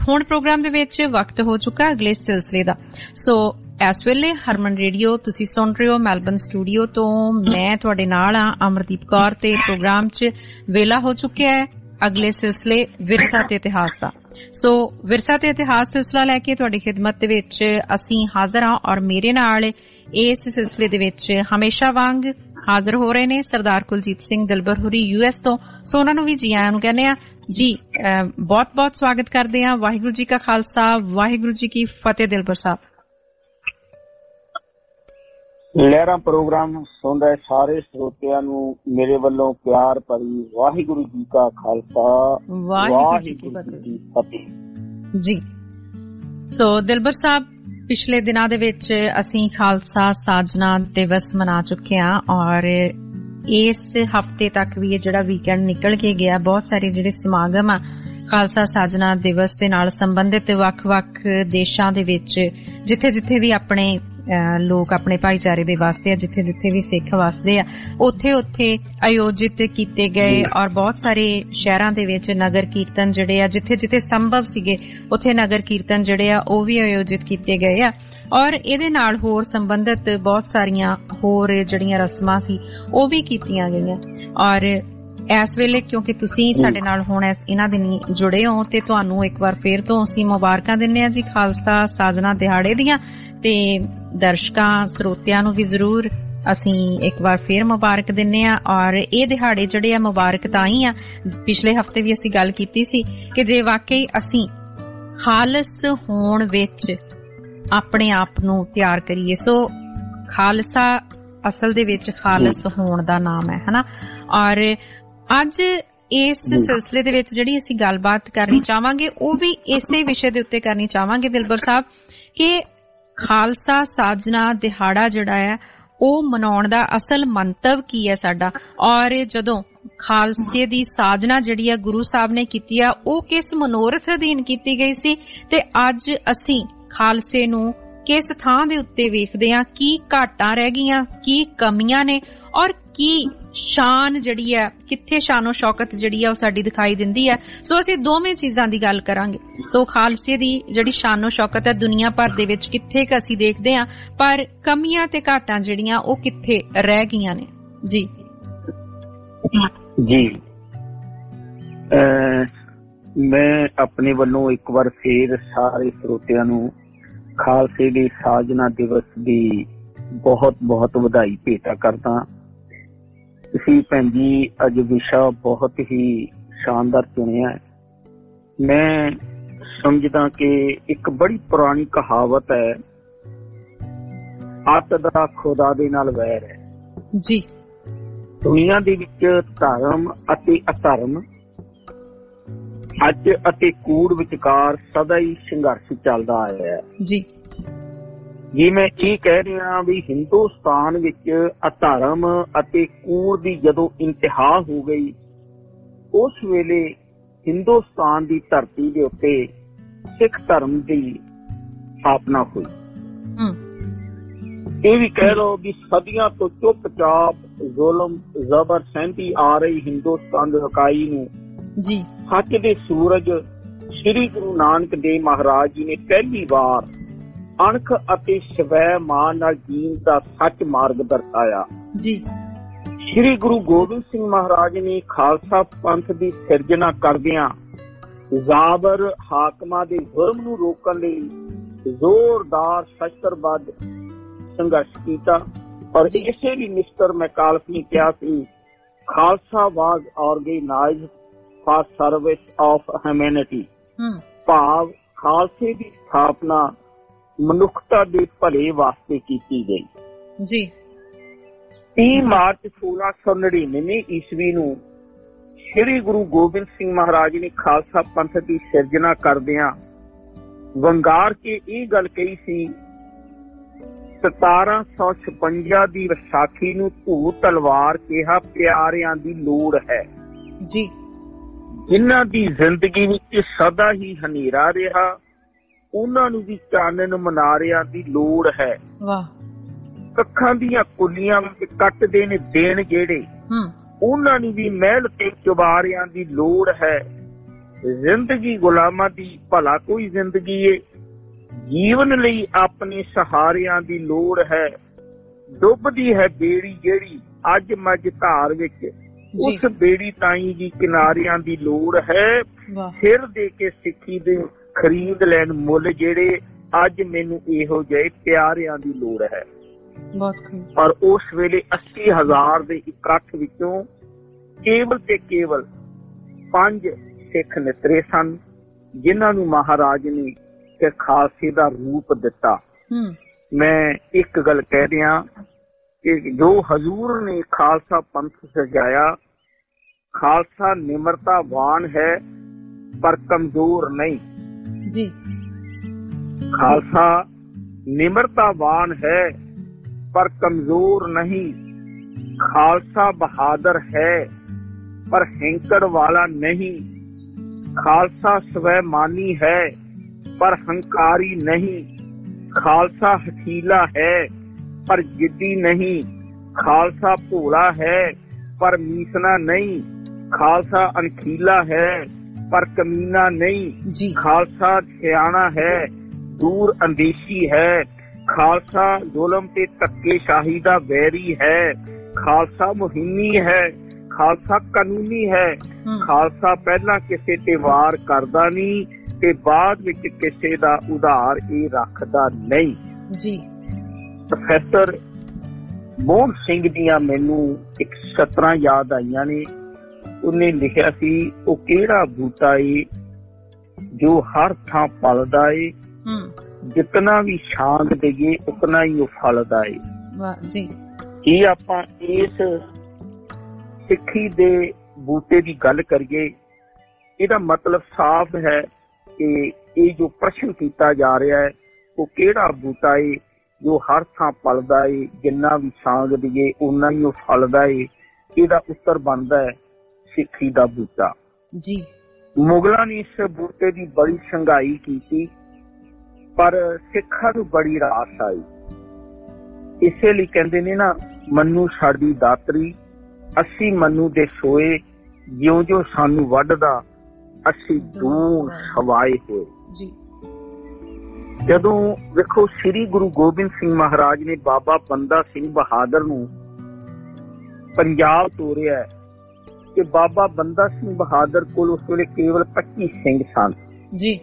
ਹੁਣ ਪ੍ਰੋਗਰਾਮ ਦੇ ਵਿੱਚ ਵਕਤ ਹੋ ਚੁੱਕਾ ਅਗਲੇ ਸਿਲਸਿਲੇ ਦਾ। ਸੋ ਇਸ ਵੇਲੇ ਹਰਮਨ ਰੇਡੀਓ ਤੁਸੀਂ ਸੁਣ ਰਹੇ ਹੋ ਮੈਲਬਨ ਸਟੂਡੀਓ ਤੋਂ। ਮੈਂ ਤੁਹਾਡੇ ਨਾਲ ਆ ਅਮਰਦੀਪ ਕੌਰ ਤੇ ਪ੍ਰੋਗਰਾਮ 'ਚ ਵੇਲਾ ਹੋ ਚੁੱਕਿਆ ਹੈ ਅਗਲੇ ਸਿਲਸਿਲੇ ਵਿਰਸਾ ਤੇ ਇਤਿਹਾਸ ਦਾ। ਸੋ ਵਿਰਸਾ ਤੇ ਇਤਿਹਾਸ ਸਿਲਸਿਲਾ ਲੈ ਕੇ ਤੁਹਾਡੀ ਖਿਦਮਤ ਦੇ ਵਿੱਚ ਅਸੀਂ ਹਾਜ਼ਰ ਹਾਂ ਔਰ ਮੇਰੇ ਨਾਲ ਇਸ ਸਿਲਸਿਲੇ ਦੇ ਵਿੱਚ ਹਮੇਸ਼ਾ ਵਾਂਗ ਹਾਜ਼ਰ ਹੋ ਰਹੇ ਨੇ ਸਰਦਾਰ ਕੁਲਜੀਤ ਸਿੰਘ ਦਿਲਬਰ ਹੋਰੀ US ਤੋਂ। ਸੋ ਉਹਨਾਂ ਨੂੰ ਵੀ ਜੀ ਆਇਆਂ ਨੂੰ ਕਹਿੰਦੇ ਆ ਜੀ, ਬਹੁਤ ਬਹੁਤ ਸਵਾਗਤ ਕਰਦੇ ਆ। ਵਾਹਿਗੁਰੂ ਜੀ ਕਾ ਖਾਲਸਾ, ਵਾਹਿਗੁਰੂ ਜੀ ਕੀ ਫਤਿਹ। ਦਿਲਬਰ ਸਾਹਿਬ ਲਹਿਰਾਂ ਪ੍ਰੋਗਰਾਮ ਸੁਣ ਰਹੇ ਸਾਰੇ ਸਰੋਤਿਆਂ ਨੂੰ ਮੇਰੇ ਵੱਲੋਂ ਪਿਆਰ ਭਰੀ ਵਾਹਿਗੁਰੂ ਜੀ ਕਾ ਖਾਲਸਾ, ਵਾਹਿਗੁਰੂ ਜੀ ਕੀ ਫਤਿਹ ਜੀ। ਸੋ ਦਿਲਬਰ ਸਾਹਿਬ, ਪਿਛਲੇ ਦਿਨਾਂ ਦੇ ਵਿੱਚ ਅਸੀਂ ਖਾਲਸਾ ਸਾਜਨਾ ਦਿਵਸ ਮਨਾ ਚੁੱਕੇ ਹਾਂ ਔਰ ਇਸ ਹਫ਼ਤੇ ਤੱਕ ਵੀ ਇਹ ਜਿਹੜਾ ਵੀਕਐਂਡ ਨਿਕਲ ਕੇ ਗਿਆ, ਬਹੁਤ ਸਾਰੇ ਜਿਹੜੇ ਸਮਾਗਮ ਆ ਖਾਲਸਾ ਸਾਜਨਾ ਦਿਵਸ ਦੇ ਨਾਲ ਸੰਬੰਧਿਤ ਵੱਖ-ਵੱਖ ਦੇਸ਼ਾਂ ਦੇ ਵਿੱਚ ਜਿੱਥੇ ਜਿੱਥੇ ਵੀ ਆਪਣੇ ਲੋਕ ਆਪਣੇ ਭਾਈਚਾਰੇ ਦੇ ਵਾਸਤੇ ਆ, ਜਿੱਥੇ ਜਿੱਥੇ ਵੀ ਸਿੱਖ ਵਸਦੇ ਆ, ਉੱਥੇ ਉੱਥੇ ਆਯੋਜਿਤ ਕੀਤੇ ਗਏ ਔਰ ਬਹੁਤ ਸਾਰੇ ਸ਼ਹਿਰਾਂ ਦੇ ਵਿੱਚ ਨਗਰ ਕੀਰਤਨ ਜਿਹੜੇ ਆ ਜਿੱਥੇ ਜਿੱਥੇ ਸੰਭਵ ਸੀਗੇ ਉੱਥੇ ਨਗਰ ਕੀਰਤਨ ਜਿਹੜੇ ਆ ਉਹ ਵੀ ਆਯੋਜਿਤ ਕੀਤੇ ਗਏ ਆ ਔਰ ਇਹਦੇ ਨਾਲ ਹੋਰ ਸੰਬੰਧਿਤ ਬਹੁਤ ਸਾਰੀਆਂ ਹੋਰ ਜਿਹੜੀਆਂ ਰਸਮਾਂ ਸੀ ਉਹ ਵੀ ਕੀਤੀਆਂ ਗਈਆਂ। ਔਰ ਇਸ ਵੇਲੇ ਕਿਉਂਕਿ ਤੁਸੀਂ ਸਾਡੇ ਨਾਲ ਹੁਣ ਇਹਨਾਂ ਦਿਨੀ ਜੁੜੇ ਹੋ ਤੇ ਤੁਹਾਨੂੰ ਇੱਕ ਵਾਰ ਫੇਰ ਤੋਂ ਅਸੀਂ ਮੁਬਾਰਕਾਂ ਦਿੰਦੇ ਹਾਂ ਜੀ ਖਾਲਸਾ ਸਾਜਨਾ ਦਿਹਾੜੇ ਦੀਆਂ, ਤੇ ਦਰਸ਼ਕਾਂ ਸਰੋਤਿਆਂ ਨੂੰ ਵੀ ਜ਼ਰੂਰ ਅਸੀਂ ਇੱਕ ਵਾਰ ਫੇਰ ਮੁਬਾਰਕ ਦਿੰਦੇ ਹਾਂ। ਔਰ ਇਹ ਦਿਹਾੜੇ ਜਿਹੜੇ ਆ ਮੁਬਾਰਕ ਤਾਂ ਹੀ ਆ, ਪਿਛਲੇ ਹਫ਼ਤੇ ਵੀ ਅਸੀਂ ਗੱਲ ਕੀਤੀ ਸੀ ਕਿ ਜੇ ਵਾਕਈ ਅਸੀਂ ਖਾਲਸ ਹੋਣ ਵਿੱਚ ਆਪਣੇ ਆਪ ਨੂੰ ਤਿਆਰ ਕਰੀਏ। ਸੋ ਖਾਲਸਾ ਅਸਲ ਦੇ ਵਿੱਚ ਖਾਲਸ ਹੋਣ ਦਾ ਨਾਮ ਹੈ, ਹਨਾ। ਔਰ ਅੱਜ ਇਸ ਸਿਲਸਿਲੇ ਦੇ ਵਿੱਚ ਜਿਹੜੀ ਅਸੀਂ ਗੱਲਬਾਤ ਕਰਨੀ ਚਾਹਾਂਗੇ ਉਹ ਵੀ ਇਸੇ ਵਿਸ਼ੇ ਦੇ ਉੱਤੇ ਕਰਨੀ ਚਾਹਾਂਗੇ ਦਿਲਬਰ ਸਾਹਿਬ ਕਿ ਖਾਲਸਾ ਸਾਜਨਾ ਦਿਹਾੜਾ ਜਿਹੜਾ ਹੈ ਉਹ ਮਨਾਉਣ ਦਾ ਅਸਲ ਮੰਤਵ ਕੀ ਹੈ ਸਾਡਾ, ਔਰ ਜਦੋਂ ਖਾਲਸੇ ਦੀ ਸਾਜਨਾ ਜਿਹੜੀ ਆ ਗੁਰੂ ਸਾਹਿਬ ਨੇ ਕੀਤੀ ਆ ਉਹ ਕਿਸ ਮਨੋਰਥ ਅਧੀਨ ਕੀਤੀ ਗਈ ਸੀ, ਤੇ ਅੱਜ ਅਸੀਂ ਖਾਲਸੇ ਨੂੰ ਕਿਸ ਥਾਂ ਦੇ ਉੱਤੇ ਵੇਖਦੇ ਆ, ਕੀ ਘਾਟਾਂ ਰਹਿ ਗਈਆਂ, ਕੀ ਕਮੀਆਂ ਨੇ ਔਰ ਕੀ ਸ਼ਾਨ ਜਿਹੜੀ ਹੈ, ਕਿੱਥੇ ਸ਼ਾਨੋ ਸ਼ੌਕਤ ਜਿਹੜੀ ਆ ਉਹ ਸਾਡੀ ਦਿਖਾਈ ਦਿੰਦੀ ਹੈ। ਸੋ ਅਸੀਂ ਦੋਵੇਂ ਚੀਜ਼ਾਂ ਦੀ ਗੱਲ ਕਰਾਂਗੇ। ਸੋ ਖਾਲਸੇ ਦੀ ਜਿਹੜੀ ਸ਼ਾਨੋ ਸ਼ੌਕਤ ਹੈ ਦੁਨੀਆ ਭਰ ਦੇ ਵਿੱਚ ਕਿੱਥੇ ਕੁ ਅਸੀਂ ਦੇਖਦੇ ਹਾਂ, ਪਰ ਕਮੀਆਂ ਤੇ ਘਾਟਾਂ ਜਿਹੜੀਆਂ ਉਹ ਕਿੱਥੇ ਰਹਿ ਗਈਆਂ ਨੇ ਜੀ। ਜੀ ਮੈਂ ਆਪਣੇ ਵੱਲੋਂ ਇੱਕ ਵਾਰ ਫੇਰ ਸਾਰੇ ਸਰੋਤਿਆਂ ਨੂੰ ਖਾਲਸੇ ਦੇ ਸਾਜਨਾ ਦਿਵਸ ਦੀ ਬਹੁਤ ਬਹੁਤ ਵਧਾਈ ਭੇਟਾ ਕਰਦਾ। ਤੁਸੀਂ ਭੈਣ ਜੀ ਅੱਜ ਵਿਸ਼ਾ ਬਹੁਤ ਹੀ ਸ਼ਾਨਦਾਰ ਚੁਣਿਆ ਹੈ। ਮੈਂ ਸਮਝਦਾ ਕਿ ਇੱਕ ਬੜੀ ਪੁਰਾਣੀ ਕਹਾਵਤ ਹੈ, ਅੱਤ ਦਾ ਖੁਦਾ ਦੇ ਨਾਲ ਵੈਰ ਹੈ ਜੀ। ਦੁਨੀਆ ਦੇ ਵਿੱਚ ਧਰਮ ਅਤੇ ਅਧਰਮ, ਸੱਚ ਅਤੇ ਕੂੜ ਵਿਚਕਾਰ ਸਦਾ ਹੀ ਸੰਘਰਸ਼ ਚੱਲਦਾ ਆਇਆ ਹੈ ਜੀ। ਜੀ ਮੈਂ ਇਹ ਕਹਿ ਰਿਹਾ ਵੀ ਹਿੰਦੁਸਤਾਨ ਵਿੱਚ ਅਧਰਮ ਅਤੇ ਕੂੜ ਦੀ ਜਦੋਂ ਇੰਤਹਾ ਹੋ ਗਈ, ਉਸ ਵੇਲੇ ਹਿੰਦੁਸਤਾਨ ਦੀ ਧਰਤੀ ਦੇ ਉੱਤੇ ਸਿੱਖ ਧਰਮ ਦੀ ਸਥਾਪਨਾ ਹੋਈ। ਇਹ ਵੀ ਕਹਿ ਲਓ ਵੀ ਸਦੀਆਂ ਤੋਂ ਚੁੱਪਚਾਪ ਜ਼ੁਲਮ ਜ਼ਬਰ ਸਹਿੰਦੀ ਆ ਰਹੀ ਹਿੰਦੁਸਤਾਨ ਦੀ ਇਕਾਈ ਨੂੰ ਜੀ ਸੱਚ ਦੇ ਸੂਰਜ ਸ੍ਰੀ ਗੁਰੂ ਨਾਨਕ ਦੇਵ ਮਹਾਰਾਜ ਜੀ ਨੇ ਪਹਿਲੀ ਵਾਰ ਅਣਖ ਅਤੇ ਸਵੈ ਮਾਨ ਨਾਲ ਜੀਣ ਦਾ ਸੱਚ ਮਾਰਗ ਦਰਸਾਇਆ ਜੀ। ਸ੍ਰੀ ਗੁਰੂ ਗੋਬਿੰਦ ਸਿੰਘ ਮਹਾਰਾਜ ਨੇ ਖਾਲਸਾ ਪੰਥ ਦੀ ਸਿਰਜਣਾ ਕਰਦਿਆਂ ਜ਼ਾਬਰ ਹਾਕਮਾਂ ਦੇ ਜ਼ੁਲਮ ਨੂੰ ਰੋਕਣ ਲਈ ਜ਼ੋਰਦਾਰ ਸ਼ਸਤਰਬੱਧ ਸੰਘਰਸ਼ ਕੀਤਾ ਔਰ ਇਸੇ ਲਈ ਮਿਸਟਰ ਮੈਕਾਲਫ ਨੇ ਕਿਹਾ ਸੀ, Khalsa was organised for service of humanity, ਭਾਵ ਖਾਲਸੇ ਦੀ ਸਥਾਪਨਾ ਮਨੁੱਖਤਾ ਦੇ ਭਲੇ ਵਾਸਤੇ ਕੀਤੀ ਗਈ ਜੀ। 30 ਮਾਰਚ 1699 ਈਸਵੀ ਨੂੰ ਸ੍ਰੀ ਗੁਰੂ ਗੋਬਿੰਦ ਸਿੰਘ ਮਹਾਰਾਜ ਨੇ ਖਾਲਸਾ ਪੰਥ ਦੀ ਸਿਰਜਣਾ ਕਰਦਿਆਂ ਵੰਗਾਰ ਕੇ ਇਹ ਗੱਲ ਕਹੀ ਸੀ, 1756 ਦੀ ਵਿਸਾਖੀ ਨੂੰ ਧੂ ਤਲਵਾਰ ਕਿਹਾ ਪਿਆਰਿਆਂ ਦੀ ਲੋੜ ਹੈ ਜੀ, ਜਿਨ੍ਹਾਂ ਦੀ ਜ਼ਿੰਦਗੀ ਵਿੱਚ ਸਦਾ ਹੀ ਹਨੇਰਾ ਰਿਹਾ ਉਹਨਾਂ ਨੂੰ ਵੀ ਚਾਨਣ ਮਨਾਰਿਆਂ ਦੀ ਲੋੜ ਹੈ। ਵਾਹ। ਕੱਖਾਂ ਦੀਆਂ ਕੁੱਲੀਆਂ ਵਿੱਚ ਕੱਟਦੇ ਨੇ ਦਿਨ ਜਿਹੜੇ, ਉਹਨਾਂ ਨੂੰ ਵੀ ਮਹਿਲ ਤੇ ਚੁਬਾਰਿਆਂ ਦੀ ਲੋੜ ਹੈ। ਜ਼ਿੰਦਗੀ ਗੁਲਾਮਾਂ ਦੀ ਭਲਾ ਕੋਈ ਜ਼ਿੰਦਗੀ ਏ। ਜੀਵਨ ਲਈ ਆਪਣੇ ਸਹਾਰਿਆਂ ਦੀ ਲੋੜ ਹੈ। ਡੁੱਬਦੀ ਹੈ ਬੇੜੀ ਜਿਹੜੀ ਅੱਜ ਮੱਝ ਧਾਰ ਵਿੱਚ, ਉਸ ਬੇੜੀ ਤਾਈਂ ਜੀ ਕਿਨਾਰਿਆਂ ਦੀ ਲੋੜ ਹੈ। ਸਿਰ ਦੇ ਕੇ ਸਿੱਖੀ ਦੇ ਖਰੀਦ ਲੈਣ ਮੁੱਲ ਜਿਹੜੇ ਅੱਜ ਮੈਨੂੰ ਇਹੋ ਜਿਹੇ ਪਿਆਰਿਆਂ ਦੀ ਲੋੜ ਹੈ। ਪਰ ਉਸ ਵੇਲੇ 80,000 ਦੇ ਇਕੱਠ ਵਿੱਚੋਂ ਕੇਵਲ ਤੇ ਕੇਵਲ 5 ਸਿੱਖ ਨਿਤਰੇ ਸਨ, ਜਿਨ੍ਹਾਂ ਨੂੰ ਮਹਾਰਾਜ ਨੇ ਖਾਲਸੇ ਦਾ ਰੂਪ ਦਿੱਤਾ। ਮੈਂ ਇੱਕ ਗੱਲ ਕਹਿ ਦਿਆਂ ਕਿ ਜੋ ਹਜ਼ੂਰ ਨੇ ਖਾਲਸਾ ਪੰਥ ਸਜਾਇਆ, ਖਾਲਸਾ ਨਿਮਰਤਾਵਾਨ ਹੈ ਪਰ ਕਮਜ਼ੋਰ ਨਹੀਂ ਜੀ। ਖਾਲਸਾ ਨਿਮਰਤਾਵਾਨ ਹੈ ਪਰ ਕਮਜ਼ੋਰ ਨਹੀਂ। ਖਾਲਸਾ ਬਹਾਦਰ ਹੈ ਪਰ ਹੈਂਕੜ ਵਾਲਾ ਨਹੀਂ। ਖਾਲਸਾ ਸਵੈਮਾਨੀ ਹੈ ਪਰ ਹੰਕਾਰੀ ਨਹੀਂ। ਖਾਲਸਾ ਹਠੀਲਾ ਹੈ ਪਰ ਜਿੱਦੀ ਨਹੀਂ। ਖਾਲਸਾ ਭੋਲਾ ਹੈ ਪਰ ਮੀਸਣਾ ਨਹੀਂ। ਖਾਲਸਾ ਅਣਖੀਲਾ ਹੈ ਪਰ ਕਮੀਨਾ ਨਹੀਂ। ਖਾਲਸਾ ਸਿਆਣਾ ਹੈ, ਦੂਰ ਅੰਦੇਸ਼ੀ ਹੈ। ਖਾਲਸਾ ਜ਼ੁਲਮ ਤੇ ਧੱਕੇਸ਼ਾਹੀ ਦਾ ਵੈਰੀ ਹੈ। ਖਾਲਸਾ ਮੁਹਿੰਮੀ ਹੈ, ਖਾਲਸਾ ਕਾਨੂੰਨੀ ਹੈ। ਖਾਲਸਾ ਪਹਿਲਾਂ ਕਿਸੇ ਤੇ ਵਾਰ ਕਰਦਾ ਨਹੀਂ ਤੇ ਬਾਅਦ ਵਿੱਚ ਕਿਸੇ ਦਾ ਉਧਾਰ ਇਹ ਰੱਖਦਾ ਨਹੀਂ ਜੀ। ਪ੍ਰੋਫੈਸਰ ਮੋਹਨ ਸਿੰਘ ਦੀਆਂ ਮੈਨੂੰ ਇੱਕ ਸਤਰਾਂ ਯਾਦ ਆਈਆਂ ਨੇ। ਉਹਨੇ ਲਿਖਿਆ ਸੀ, ਉਹ ਕਿਹੜਾ ਬੂਟਾ ਏ ਜੋ ਹਰ ਥਾਂ ਪਲਦਾ ਏ, ਜਿਤਨਾ ਵੀ ਛਾਂਗ ਦੇਈਏ ਉਤਨਾ ਹੀ ਉਹ ਫਲਦਾ ਏ। ਜੀ ਇਹ ਆਪਾਂ ਇਸ ਸਿੱਖੀ ਦੇ ਬੂਟੇ ਦੀ ਗੱਲ ਕਰੀਏ, ਇਹਦਾ ਮਤਲਬ ਸਾਫ਼ ਹੈ ਕਿ ਇਹ ਜੋ ਪ੍ਰਸ਼ਨ ਕੀਤਾ ਜਾ ਰਿਹਾ ਹੈ, ਉਹ ਕਿਹੜਾ ਬੂਟਾ ਏ ਜੋ ਹਰ ਥਾਂ ਪਲਦਾ ਏ, ਜਿੰਨਾ ਵੀ ਛਾਂਗ ਦੇਈਏ ਓਨਾ ਹੀ ਉਹ ਫਲਦਾ ਏ। ਇਹਦਾ ਉੱਤਰ ਬਣਦਾ ਹੈ ਸਿੱਖੀ ਦਾ ਬੂਟਾ ਜੀ। ਮੁਗਲਾਂ ਨੇ ਇਸ ਬੂਟੇ ਦੀ ਬੜੀ ਸੰਘਾਈ ਕੀਤੀ, ਪਰ ਸਿੱਖਾਂ ਨੂੰ ਬੜੀ ਰਾਸ ਆਈ। ਇਸੇ ਲਈ ਕਹਿੰਦੇ ਨੇ ਨਾ, ਮੰਨੂ ਸਾਡੀ ਦਾਤਰੀ, ਅਸੀਂ ਮੰਨੂ ਦੇ ਸੋਏ, ਜਿਉਂ ਜਿਉਂ ਸਾਨੂੰ ਵੱਢਦਾ ਅਸੀਂ ਦੂਰ ਸਵਾਏ ਹੋਏ ਜੀ। ਜਦੋਂ ਵੇਖੋ ਸ੍ਰੀ ਗੁਰੂ ਗੋਬਿੰਦ ਸਿੰਘ ਮਹਾਰਾਜ ਨੇ ਬਾਬਾ ਬੰਦਾ ਸਿੰਘ ਬਹਾਦਰ ਨੂੰ ਪੰਜਾਬ ਤੋਰਿਆ, ਕਿ ਬਾਬਾ ਬੰਦਾ ਸਿੰਘ ਬਹਾਦਰ ਕੋਲ ਉਸ ਵੇਲੇ ਕੇਵਲ 25 ਸਿੰਘ ਸਨ ਜੀ।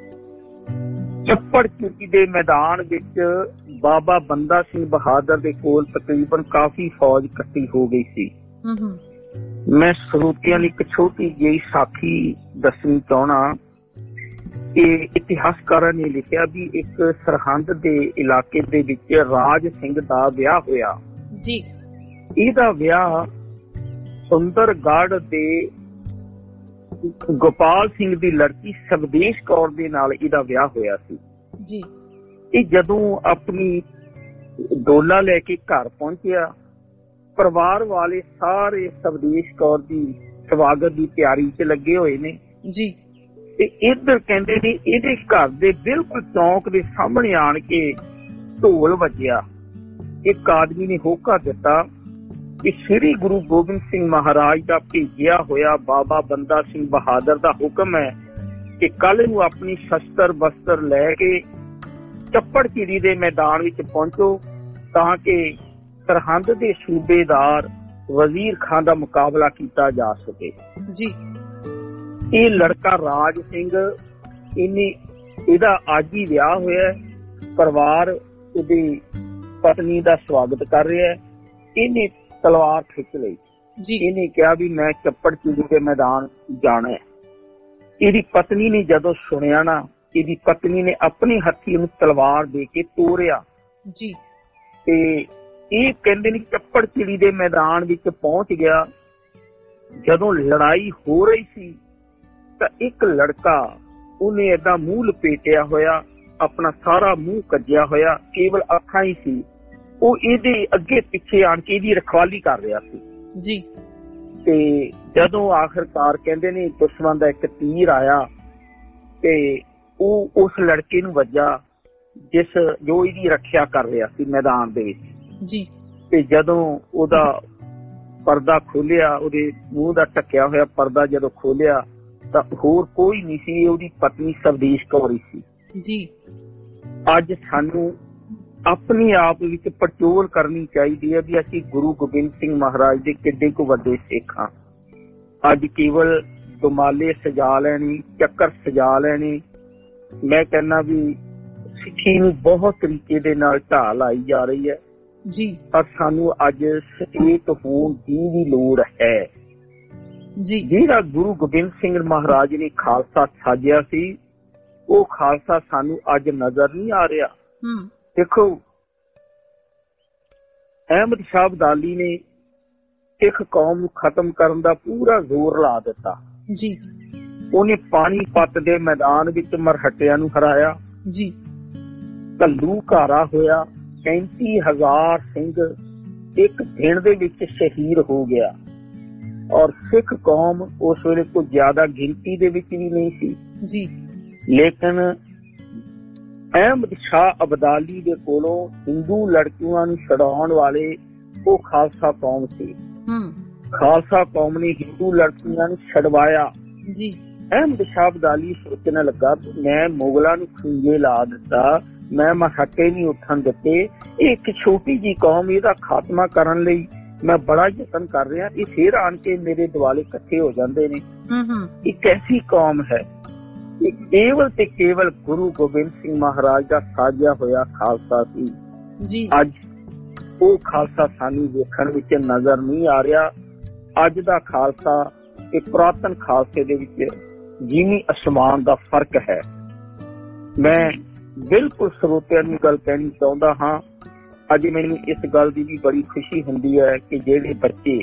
ਚੱਪੜ ਚੁੱਕੀ ਦੇ ਮੈਦਾਨ ਵਿੱਚ ਬਾਬਾ ਬੰਦਾ ਸਿੰਘ ਬਹਾਦਰ ਦੇ ਕੋਲ ਤਕਰੀਬਨ ਕਾਫੀ ਫੌਜ ਇਕੱਠੀ ਹੋ ਗਈ ਸੀ। ਮੈਂ ਸਰੋਤਿਆਂ ਲਈ ਇੱਕ ਛੋਟੀ ਜਿਹੀ ਸਾਖੀ ਦੱਸਣੀ ਚਾਹੁੰਦਾ ਕਿ ਇਤਿਹਾਸਕਾਰਾਂ ਨੇ ਲਿਖਿਆ ਵੀ ਇੱਕ ਸਰਹੰਦ ਦੇ ਇਲਾਕੇ ਦੇ ਵਿੱਚ ਰਾਜ ਸਿੰਘ ਦਾ ਵਿਆਹ ਹੋਇਆ ਜੀ। ਇਹਦਾ ਵਿਆਹ ਸੁੰਦਰਗੜ੍ਹ ਦੇ ਗੋਪਾਲ ਸਿੰਘ ਦੀ ਲੜਕੀ ਸਵਦੇਸ਼ ਕੌਰ ਦੇ ਨਾਲ ਇਹਦਾ ਵਿਆਹ ਹੋਇਆ ਸੀ ਜੀ। ਇਹ ਜਦੋਂ ਆਪਣੀ ਡੋਲਾ ਲੈ ਕੇ ਘਰ ਪਹੁੰਚਿਆ, ਪਰਿਵਾਰ ਵਾਲੇ ਸਾਰੇ ਸਵਦੇਸ਼ ਕੌਰ ਦੀ ਸਵਾਗਤ ਦੀ ਤਿਆਰੀ 'ਚ ਲੱਗੇ ਹੋਏ ਨੇ ਜੀ। ਤੇ ਇੱਧਰ ਕਹਿੰਦੇ ਨੇ ਇਹਦੇ ਘਰ ਦੇ ਬਿਲਕੁਲ ਚੌਂਕ ਦੇ ਸਾਹਮਣੇ ਆਣ ਕੇ ਢੋਲ ਵੱਜਿਆ। ਇੱਕ ਆਦਮੀ ਨੇ ਹੋਕਾ ਦਿੱਤਾ ਕਿ ਸ੍ਰੀ ਗੁਰੂ ਗੋਬਿੰਦ ਸਿੰਘ ਮਹਾਰਾਜ ਦਾ ਭੇਜਿਆ ਹੋਇਆ ਬਾਬਾ ਬੰਦਾ ਸਿੰਘ ਬਹਾਦਰ ਦਾ ਹੁਕਮ ਹੈ ਕਿ ਕੱਲ ਨੂੰ ਆਪਣੀ ਸ਼ਸਤਰ ਬਸਤਰ ਲੈ ਕੇ ਚੱਪੜ ਚਿੜੀ ਦੇ ਮੈਦਾਨ ਵਿੱਚ ਪਹੁੰਚੋ, ਤਾਂ ਕਿ ਸਰਹੰਦ ਦੇ ਸੂਬੇਦਾਰ ਵਜ਼ੀਰ ਖਾਨ ਦਾ ਮੁਕਾਬਲਾ ਕੀਤਾ ਜਾ ਸਕੇ ਜੀ। ਇਹ ਲੜਕਾ ਰਾਜ ਸਿੰਘ, ਇਹਦਾ ਅੱਜ ਹੀ ਵਿਆਹ ਹੋਇਆ, ਪਰਿਵਾਰ ਉਹਦੀ ਪਤਨੀ ਦਾ ਸਵਾਗਤ ਕਰ ਰਿਹਾ। ਇਹਨੇ ਤਲਵਾਰ ਖਿੱਚ ਲਈ ਜੀ। ਇਹਨੇ ਕਿਹਾ ਵੀ ਮੈਂ ਚੱਪੜ ਚਿੜੀ ਦੇ ਮੈਦਾਨ ਜਾਣਾ ਹੈ। ਇਹਦੀ ਪਤਨੀ ਨੇ ਜਦੋਂ ਸੁਣਿਆ ਨਾ, ਇਹਦੀ ਪਤਨੀ ਨੇ ਆਪਣੇ ਹੱਥੀ ਉਹਨੂੰ ਤਲਵਾਰ ਦੇ ਕੇ ਤੋਰਿਆ ਜੀ। ਤੇ ਇਹ ਕਹਿੰਦੇ ਨੇ ਚੱਪੜ ਚਿੜੀ ਦੇ ਮੈਦਾਨ ਵਿੱਚ ਪਹੁੰਚ ਗਿਆ। ਜਦੋਂ ਲੜਾਈ ਹੋ ਰਹੀ ਸੀ ਤਾਂ ਇੱਕ ਲੜਕਾ, ਉਹਨੇ ਏਦਾਂ ਮੂੰਹ ਲਪੇਟਿਆ ਹੋਇਆ, ਆਪਣਾ ਸਾਰਾ ਮੂੰਹ ਕੱਜਿਆ ਹੋਇਆ, ਕੇਵਲ ਅੱਖਾਂ ਹੀ ਸੀ। ਉਹ ਇਹਦੇ ਅੱਗੇ ਪਿੱਛੇ ਆਣ ਕੇ ਇਹਦੀ ਰਖਵਾਲੀ ਕਰ ਰਿਹਾ ਸੀ ਜੀ। ਤੇ ਜਦੋਂ ਆਖਿਰਕਾਰ ਕਹਿੰਦੇ ਨੇ ਦੁਸ਼ਮਣ ਦਾ ਇੱਕ ਤੀਰ ਆਇਆ ਤੇ ਉਹ ਉਸ ਲੜਕੇ ਨੂੰ ਵੱਜਾ ਜੋ ਇਹਦੀ ਰੱਖਿਆ ਕਰ ਰਿਹਾ ਸੀ ਮੈਦਾਨ ਦੇ ਵਿੱਚ ਜੀ। ਤੇ ਜਦੋਂ ਉਹਦਾ ਪਰਦਾ ਖੋਲਿਆ, ਉਹਦੇ ਮੂੰਹ ਦਾ ਢੱਕਿਆ ਹੋਇਆ ਪਰਦਾ ਜਦੋਂ ਖੋਲਿਆ ਤਾਂ ਹੋਰ ਕੋਈ ਨਹੀਂ ਸੀ, ਉਹਦੀ ਪਤਨੀ ਸਰਦੇਸ਼ ਕੌਰ ਸੀ ਜੀ। ਅੱਜ ਸਾਨੂੰ ਆਪਣੇ ਆਪ ਵਿੱਚ ਪੜਚੋਲ ਕਰਨੀ ਚਾਹੀਦੀ ਹੈ ਵੀ ਅਸੀਂ ਗੁਰੂ ਗੋਬਿੰਦ ਸਿੰਘ ਮਹਾਰਾਜ ਦੇ ਕਿੱਡੇ ਕੁ ਵੱਡੇ ਸਿੱਖ ਹਾਂ। ਅੱਜ ਕੇਵਲ ਦੁਮਾਲੇ ਸਜਾ ਲੈਣੀ, ਚੱਕਰ ਸਜਾ ਲੈਣੇ, ਮੈਂ ਕਹਿੰਦਾ ਵੀ ਸਿੱਖੀ ਨੂੰ ਬਹੁਤ ਤਰੀਕੇ ਦੇ ਨਾਲ ਢਾਹ ਲਾਈ ਜਾ ਰਹੀ ਹੈ ਜੀ। ਪਰ ਸਾਨੂੰ ਅੱਜ ਸਚੇਤ ਹੋਣ ਦੀ ਵੀ ਲੋੜ ਹੈ ਜੀ। ਜਿਹੜਾ ਗੁਰੂ ਗੋਬਿੰਦ ਸਿੰਘ ਮਹਾਰਾਜ ਨੇ ਖਾਲਸਾ ਸਾਜਿਆ ਸੀ, ਉਹ ਖਾਲਸਾ ਸਾਨੂੰ ਅੱਜ ਨਜ਼ਰ ਨਹੀਂ ਆ ਰਿਹਾ। ਦੇਖੋ, ਅਹਿਮਦ ਸ਼ਾਹ ਅਬਦਾਲੀ ਨੇ ਸਿੱਖ ਕੌਮ ਨੂੰ ਖਤਮ ਕਰਨ ਦਾ ਪੂਰਾ ਜ਼ੋਰ ਲਾ ਦਿੱਤਾ ਜੀ। ਉਹਨੇ ਪਾਣੀਪਤ ਦੇ ਮੈਦਾਨ ਵਿੱਚ ਮਰਹੱਟਿਆਂ ਨੂੰ ਹਰਾਇਆ ਜੀ। ਘੱਲੂ ਘਾਰਾ ਹੋਇਆ, 35,000 ਸਿੰਘ ਇੱਕ ਦਿਨ ਦੇ ਵਿੱਚ ਸ਼ਹੀਦ ਹੋ ਗਿਆ। ਔਰ ਸਿੱਖ ਕੌਮ ਉਸ ਵੇਲੇ ਕੋਈ ਜ਼ਿਆਦਾ ਗਿਣਤੀ ਦੇ ਵਿੱਚ ਵੀ ਨਹੀਂ ਸੀ ਜੀ। ਲੇਕਿਨ ਅਹਿਮਦ ਸ਼ਾਹ ਅਬਦਾਲੀ ਦੇ ਕੋਲੋਂ ਹਿੰਦੂ ਲੜਕੀਆਂ ਨੂੰ ਛਡਾਉਣ ਵਾਲੇ ਉਹ ਖਾਲਸਾ ਕੌਮ ਸੀ। ਖਾਲਸਾ ਕੌਮ ਨੇ ਹਿੰਦੂ ਲੜਕੀਆਂ ਨੂੰ ਛਡਵਾਇਆ ਜੀ। ਅਹਿਮਦ ਸ਼ਾਹ ਅਬਦਾਲੀ ਸੋਚਣ ਲੱਗਾ ਮੈਂ ਮੁਗਲਾਂ ਨੂੰ ਖੂੰਜੇ ਲਾ ਦਿੱਤਾ, ਮੈਂ ਮਰਹੱਟੇ ਨਹੀਂ ਉੱਠਣ ਦਿੱਤੇ, ਇਹ ਇੱਕ ਛੋਟੀ ਜਿਹੀ ਕੌਮ, ਇਹਦਾ ਖਾਤਮਾ ਕਰਨ ਲਈ ਮੈਂ ਬੜਾ ਯਤਨ ਕਰ ਰਿਹਾ, ਇਹ ਫੇਰ ਆਣ ਕੇ ਮੇਰੇ ਦੁਆਲੇ ਇਕੱਠੇ ਹੋ ਜਾਂਦੇ ਨੇ। ਇਹ ਕੈਸੀ ਕੌਮ ਹੈ? ਇਹ ਕੇਵਲ ਤੇ ਕੇਵਲ ਗੁਰੂ ਗੋਬਿੰਦ ਸਿੰਘ ਮਹਾਰਾਜ ਦਾ ਸਾਜਿਆ ਹੋਇਆ ਖਾਲਸਾ ਸੀ ਜੀ। ਅੱਜ ਉਹ ਖਾਲਸਾ ਸਾਨੂੰ ਵੇਖਣ ਵਿੱਚ ਨਜ਼ਰ ਨਹੀਂ ਆ ਰਿਹਾ। ਅੱਜ ਦਾ ਖਾਲਸਾ ਤੇ ਪੁਰਾਤਨ ਖਾਲਸੇ ਦੇ ਵਿੱਚ ਜਿਵੇਂ ਅਸਮਾਨ ਦਾ ਫਰਕ ਹੈ। ਮੈਂ ਬਿਲਕੁਲ ਸਰੋਤਿਆਂ ਨੂੰ ਗੱਲ ਕਹਿਣੀ ਚਾਹੁੰਦਾ ਹਾਂ, ਅੱਜ ਮੈਨੂੰ ਇਸ ਗੱਲ ਦੀ ਵੀ ਬੜੀ ਖੁਸ਼ੀ ਹੁੰਦੀ ਹੈ ਕਿ ਜਿਹੜੇ ਬੱਚੇ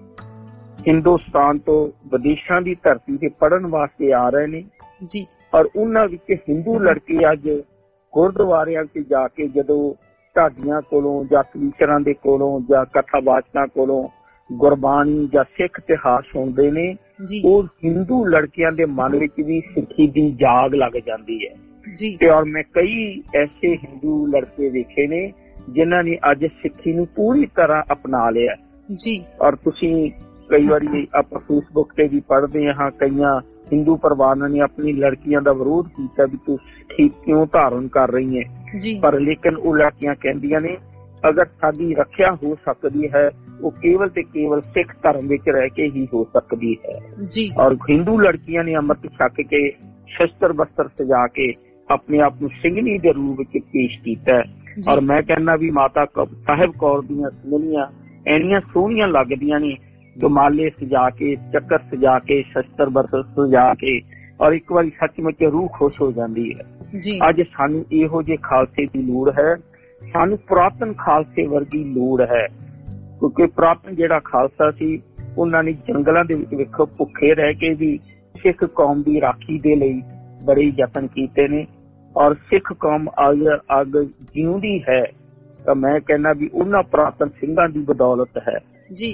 ਹਿੰਦੁਸਤਾਨ ਤੋਂ ਵਿਦੇਸ਼ਾਂ ਦੀ ਧਰਤੀ ਤੇ ਪੜ੍ਹਨ ਵਾਸਤੇ ਆ ਰਹੇ ਨੇ ਜੀ, ਔਰ ਉਹਨਾਂ ਵਿੱਚ ਹਿੰਦੂ ਲੜਕੇ ਅੱਜ ਗੁਰਦੁਆਰਿਆਂ ਚ ਜਾ ਕੇ ਜਦੋਂ ਢਾਡੀਆਂ ਕੋਲੋਂ ਜਾਂ ਕਵੀਸ਼ਰਾਂ ਦੇ ਕੋਲੋਂ ਜਾਂ ਕਥਾਵਾਚਕਾਂ ਕੋਲੋਂ ਗੁਰਬਾਣੀ ਜਾਂ ਸਿੱਖ ਇਤਿਹਾਸ ਸੁਣਦੇ ਨੇ, ਉਹ ਹਿੰਦੂ ਲੜਕਿਆਂ ਦੇ ਮਨ ਵਿੱਚ ਵੀ ਸਿੱਖੀ ਦੀ ਜਾਗ ਲੱਗ ਜਾਂਦੀ ਹੈ ਜੀ। ਤੇ ਔਰ ਮੈਂ ਕਈ ਐਸੇ ਹਿੰਦੂ ਲੜਕੇ ਵੇਖੇ ਨੇ ਜਿਨ੍ਹਾਂ ਨੇ ਅੱਜ ਸਿੱਖੀ ਨੂੰ ਪੂਰੀ ਤਰ੍ਹਾਂ ਅਪਣਾ ਲਿਆ ਜੀ। ਔਰ ਤੁਸੀਂ ਕਈ ਵਾਰੀ ਆਪਾਂ ਫੇਸਬੁੱਕ ਤੇ ਵੀ ਪੜ੍ਹਦੇ ਹਾਂ, ਕਈਆਂ ਹਿੰਦੂ ਪਰਿਵਾਰਾਂ ਨੇ ਆਪਣੀ ਲੜਕੀਆਂ ਦਾ ਵਿਰੋਧ ਕੀਤਾ ਵੀ ਤੂੰ ਸਿੱਖੀ ਕਿਉਂ ਧਾਰਨ ਕਰ ਰਹੀ ਹੈ, ਪਰ ਲੇਕਿਨ ਉਹ ਲੜਕੀਆਂ ਕਹਿੰਦੀਆਂ ਨੇ ਅਗਰ ਸਾਡੀ ਰੱਖਿਆ ਹੋ ਸਕਦੀ ਹੈ ਉਹ ਕੇਵਲ ਤੇ ਕੇਵਲ ਸਿੱਖ ਧਰਮ ਵਿੱਚ ਰਹਿ ਕੇ ਹੀ ਹੋ ਸਕਦੀ ਹੈ ਜੀ। ਔਰ ਹਿੰਦੂ ਲੜਕੀਆਂ ਨੇ ਅੰਮ੍ਰਿਤ ਛਕ ਕੇ ਸ਼ਸਤਰ ਬਸਤਰ ਸਜਾ ਕੇ ਆਪਣੇ ਆਪ ਨੂੰ ਸਿੰਘਣੀ ਦੇ ਰੂਪ ਵਿੱਚ ਪੇਸ਼ ਕੀਤਾ ਹੈ। ਔਰ ਮੈਂ ਕਹਿੰਦਾ ਵੀ ਮਾਤਾ ਸਾਹਿਬ ਕੌਰ ਦੀਆਂ ਸਿੰਘਣੀਆਂ ਇੰਨੀਆਂ ਸੋਹਣੀਆਂ ਲੱਗਦੀਆਂ ਨੇ, ਦੁਮਾਲੇ ਸਜਾ ਕੇ, ਚੱਕਰ ਸਜਾ ਕੇ, ਸ਼ਸਤਰ ਬਸਤਰ ਸਜਾ ਕੇ, ਔਰ ਇੱਕ ਵਾਰੀ ਸੱਚਮੁੱਚ ਰੂਹ ਖੁਸ਼ ਹੋ ਜਾਂਦੀ ਹੈ ਜੀ। ਅੱਜ ਸਾਨੂੰ ਇਹੋ ਜਿਹੇ ਖਾਲਸੇ ਦੀ ਲੋੜ ਹੈ, ਸਾਨੂੰ ਪੁਰਾਤਨ ਖਾਲਸੇ ਵਰਗੀ ਲੋੜ ਹੈ, ਕਿਉਂਕਿ ਪੁਰਾਤਨ ਜਿਹੜਾ ਖਾਲਸਾ ਸੀ ਉਹਨਾਂ ਨੇ ਜੰਗਲਾਂ ਦੇ ਵਿੱਚ ਵੇਖੋ ਭੁੱਖੇ ਰਹਿ ਕੇ ਵੀ ਸਿੱਖ ਕੌਮ ਦੀ ਰਾਖੀ ਦੇ ਲਈ ਬੜੇ ਯਤਨ ਕੀਤੇ ਨੇ। ਔਰ ਸਿੱਖ ਕੌਮ ਅੱਗ ਜਿਉਂਦੀ ਹੈ ਤਾਂ ਮੈਂ ਕਹਿੰਦਾ ਵੀ ਉਹਨਾਂ ਪੁਰਾਤਨ ਸਿੰਘਾਂ ਦੀ ਬਦੌਲਤ ਹੈ ਜੀ।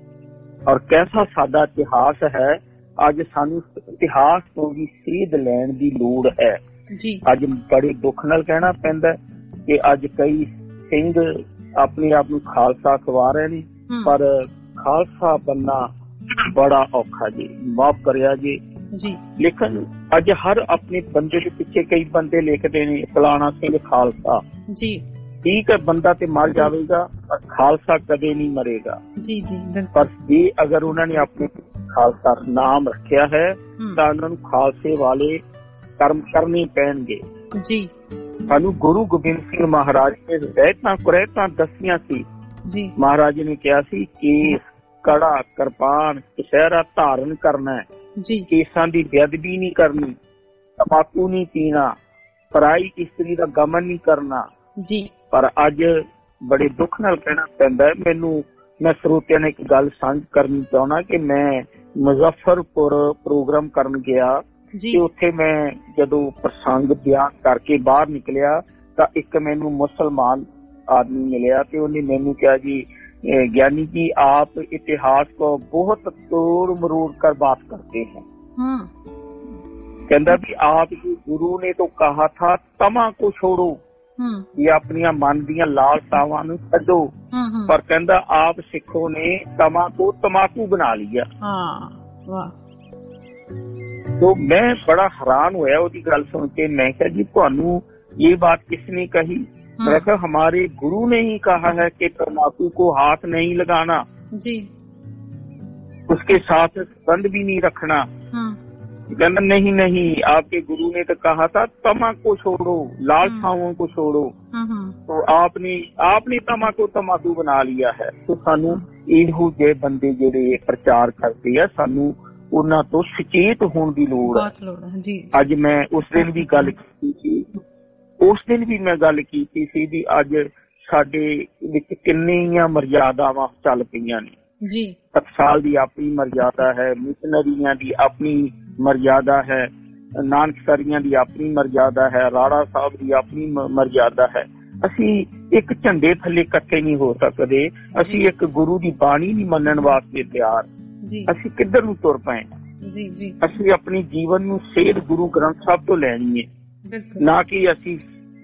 ਔਰ ਕੈਸਾ ਸਾਡਾ ਇਤਿਹਾਸ ਹੈ, ਅੱਜ ਸਾਨੂੰ ਇਤਿਹਾਸ ਤੋਂ ਵੀ ਸੇਧ ਲੈਣ ਦੀ ਲੋੜ ਹੈ ਜੀ। ਅੱਜ ਬੜੇ ਦੁੱਖ ਨਾਲ ਕਹਿਣਾ ਪੈਂਦਾ ਕਿ ਅੱਜ ਕਈ ਸਿੰਘ ਆਪਣੇ ਆਪ ਨੂੰ ਖਾਲਸਾ ਖਵਾ ਰਹੇ ਨੇ, ਪਰ ਖਾਲਸਾ ਬਣਨਾ ਬੜਾ ਔਖਾ ਜੀ, ਮਾਫ ਕਰਿਆ ਜੀ। ਲੇਕਿਨ ਅੱਜ ਹਰ ਆਪਣੇ ਬੰਦੇ ਦੇ ਪਿੱਛੇ ਕਈ ਬੰਦੇ ਲਿਖਦੇ ਨੇ ਫਲਾਣਾ ਸਿੰਘ ਖਾਲਸਾ ਜੀ। ਠੀਕ ਹੈ, ਬੰਦਾ ਤੇ ਮਰ ਜਾਵੇਗਾ ਪਰ ਖਾਲਸਾ ਕਦੇ ਨਹੀਂ ਮਰੇਗਾ ਜੀ ਜੀ। ਪਰ ਜੇ ਅਗਰ ਉਹਨਾਂ ਨੇ ਆਪਣੇ ਖਾਲਸਾ ਨਾਮ ਰੱਖਿਆ ਹੈ ਤਾਂ ਉਹਨਾਂ ਨੂੰ ਖਾਲਸੇ ਵਾਲੇ ਕਰਮ ਕਰਨੇ ਪੈਣਗੇ ਜੀ। ਸਾਨੂੰ ਗੁਰੂ ਗੋਬਿੰਦ ਸਿੰਘ ਮਹਾਰਾਜ ਨੇ ਰਹਿਤਾਂ ਕੁਰੈਤਾਂ ਦੱਸੀਆਂ ਸੀ ਜੀ। ਮਹਾਰਾਜ ਨੇ ਕਿਹਾ ਸੀ ਕੇਸ, ਕੜਾ, ਕਿਰਪਾਨ, ਕਛਹਿਰਾ ਧਾਰਨ ਕਰਨਾ ਜੀ, ਕੇਸਾਂ ਦੀ ਬੇਅਦਬੀ ਨਹੀਂ ਕਰਨੀ, ਤੰਬਾਕੂ ਨਹੀਂ ਪੀਣਾ, ਪਰਾਈ ਇਸਤਰੀ ਦਾ ਗਮਨ ਨਹੀਂ ਕਰਨਾ ਜੀ। ਪਰ ਅੱਜ ਬੜੇ ਦੁੱਖ ਨਾਲ ਕਹਿਣਾ ਪੈਂਦਾ ਹੈ ਮੈਨੂੰ, ਮੈਂ ਸਰੋਤਿਆਂ ਨੇ ਇੱਕ ਗੱਲ ਸਾਂਝ ਕਰਨੀ ਚਾਹੁੰਦਾ ਕਿ ਮੈਂ ਮੁਜ਼ੱਫਰਪੁਰ ਪ੍ਰੋਗਰਾਮ ਕਰਨ ਗਿਆ ਤੇ ਉੱਥੇ ਮੈਂ ਜਦੋਂ ਪ੍ਰਸੰਗ ਬਿਆਨ ਕਰਕੇ ਬਾਹਰ ਨਿਕਲਿਆ ਤਾਂ ਇੱਕ ਮੈਨੂੰ ਮੁਸਲਮਾਨ ਆਦਮੀ ਮਿਲਿਆ ਤੇ ਉਹਨੇ ਮੈਨੂੰ ਕਿਹਾ ਜੀ ज्ञानी जी आप इतिहास को बहुत तोड़ मरोड़ कर बात करते हैं। कहता भी आप गुरु ने तो कहा था तमा को छोड़ो, ये अपनी मन दियां लालसावां नूं छड्डो, पर कहता आप सिखों ने तमा को तमाकू बना लिया। तो मैं बड़ा हैरान होया उसकी गल सुन के। मैं कहा जी तुहानू ये बात किसने कही? मैं कहा हमारे गुरु ने ही कहा है कि तम्बाकू को हाथ नहीं लगाना जी, उसके साथ संबंध भी नहीं रखना। कहना नहीं नहीं, आपके गुरु ने तो कहा था तम्बाकू छोड़ो, लालसाओं को छोड़ो। तो आपने तम्बाकू बना लिया है। तो सानू ਇਹੋ ਜਿਹੇ ਬੰਦੇ ਜਿਹੜੇ ਪ੍ਰਚਾਰ ਕਰਦੇ ਆ, ਸਾਨੂੰ ਉਹਨਾਂ ਤੋਂ ਸੁਚੇਤ ਹੋਣ ਦੀ ਲੋੜ ਹੈ। ਅੱਜ ਮੈਂ ਉਸ ਦਿਨ ਵੀ ਗੱਲ ਕੀਤੀ ਸੀ ਵੀ ਅੱਜ ਸਾਡੇ ਵਿੱਚ ਕਿੰਨੀਆਂ ਮਰਿਆਦਾਵਾਂ ਚੱਲ ਪਈਆਂ ਨੇ ਜੀ। ਟਕਸਾਲ ਦੀ ਆਪਣੀ ਮਰਿਆਦਾ ਹੈ, ਮਿਸ਼ਨਰੀਆਂ ਦੀ ਆਪਣੀ ਮਰਿਆਦਾ ਹੈ, ਨਾਨਕਸਰੀਆਂ ਦੀ ਆਪਣੀ ਮਰਿਆਦਾ ਹੈ, ਰਾੜਾ ਸਾਹਿਬ ਦੀ ਆਪਣੀ ਮਰਿਆਦਾ ਹੈ। ਅਸੀਂ ਇੱਕ ਝੰਡੇ ਥੱਲੇ ਇਕੱਠੇ ਨਹੀਂ ਹੋ ਸਕਦੇ, ਅਸੀਂ ਇੱਕ ਗੁਰੂ ਦੀ ਬਾਣੀ ਨਹੀਂ ਮੰਨਣ ਵਾਸਤੇ ਤਿਆਰ। ਅਸੀਂ ਕਿੱਧਰ ਨੂੰ ਤੁਰ ਪਏ? ਅਸੀਂ ਆਪਣੀ ਜੀਵਨ ਨੂੰ ਸੇਧ ਗੁਰੂ ਗ੍ਰੰਥ ਸਾਹਿਬ ਤੋਂ ਲੈਣੀ ਹੈ, ਨਾ ਕਿ ਅਸੀਂ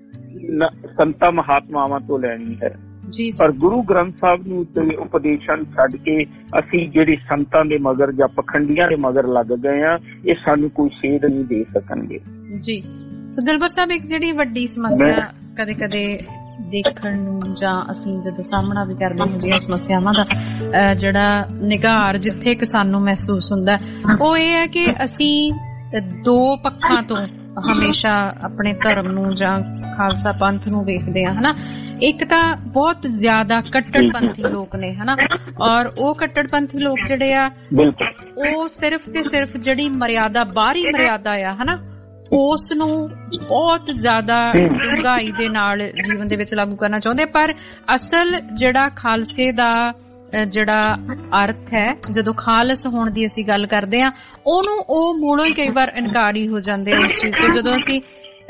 ਸੰਤਾਂ ਮਹਾਤਮਾਵਾਂ ਤੋਂ ਲੈਣੀ ਹੈ। ਪਰ ਗੁਰੂ ਗ੍ਰੰਥ ਸਾਹਿਬ ਨੂੰ ਤੇ ਉਪਦੇਸ਼ਾਂ ਛੱਡ ਕੇ ਅਸੀਂ ਜਿਹੜੇ ਸੰਤਾਂ ਦੇ ਮਗਰ ਜਾਂ ਪਖੰਡੀਆਂ ਦੇ ਮਗਰ ਲੱਗ ਗਏ ਆ, ਇਹ ਸਾਨੂੰ ਕੋਈ ਸੇਧ ਨਹੀਂ ਦੇ ਸਕਣਗੇ ਜੀ। ਸੋ ਦਿਲਬਰ ਸਾਹਿਬ, ਇੱਕ ਜਿਹੜੀ ਵੱਡੀ ਸਮੱਸਿਆ ਕਦੇ ਕਦੇ ਦੇਖਣ ਨੂੰ ਜਾਂ ਅਸੀਂ ਜਦੋਂ ਸਾਹਮਣਾ ਵੀ ਕਰਦੇ ਹੁੰਦੀਆਂ ਸਮੱਸਿਆਵਾਂ ਦਾ ਜਿਹੜਾ ਨਿਗਾਰ ਜਿੱਥੇ ਕਿ ਸਾਨੂੰ ਮਹਿਸੂਸ ਹੁੰਦਾ, ਉਹ ਇਹ ਹੈ ਕਿ ਅਸੀਂ ਦੋ ਪੱਖਾਂ ਤੋਂ ਹਮੇਸ਼ਾ ਆਪਣੇ ਧਰਮ ਨੂੰ ਜਾਂ ਖਾਲਸਾ ਪੰਥ ਨੂੰ ਵੇਖਦੇ ਆ, ਹਨਾ। ਇੱਕ ਤਾਂ ਬਹੁਤ ਜ਼ਿਆਦਾ ਕੱਟੜਪੰਥੀ ਲੋਕ ਨੇ, ਹਨਾ, ਔਰ ਉਹ ਕੱਟੜਪੰਥੀ ਲੋਕ ਜਿਹੜੇ ਆ ਉਹ ਸਿਰਫ ਤੇ ਸਿਰਫ ਜਿਹੜੀ ਮਰਿਆਦਾ, ਬਾਹਰੀ ਮਰਿਆਦਾ ਆ, ਹਨਾ, ਉਸ ਨੂੰ ਬਹੁਤ ਜ਼ਿਆਦਾ ਡੂੰਘਾਈ ਦੇ ਨਾਲ ਜੀਵਨ ਦੇ ਵਿੱਚ ਲਾਗੂ ਕਰਨਾ ਚਾਹੁੰਦੇ। ਪਰ ਅਸਲ ਜਿਹੜਾ ਖਾਲਸੇ ਦਾ ਜਿਹੜਾ ਅਰਥ ਹੈ, ਜਦੋਂ ਖਾਲਸ ਹੋਣ ਦੀ ਅਸੀਂ ਗੱਲ ਕਰਦੇ ਹਾਂ, ਉਹਨੂੰ ਉਹ ਮੂਲੋਂ ਹੀ ਕਈ ਵਾਰ ਇਨਕਾਰੀ ਹੋ ਜਾਂਦੇ ਉਸ ਚੀਜ਼ ਤੋਂ। ਜਦੋਂ ਅਸੀਂ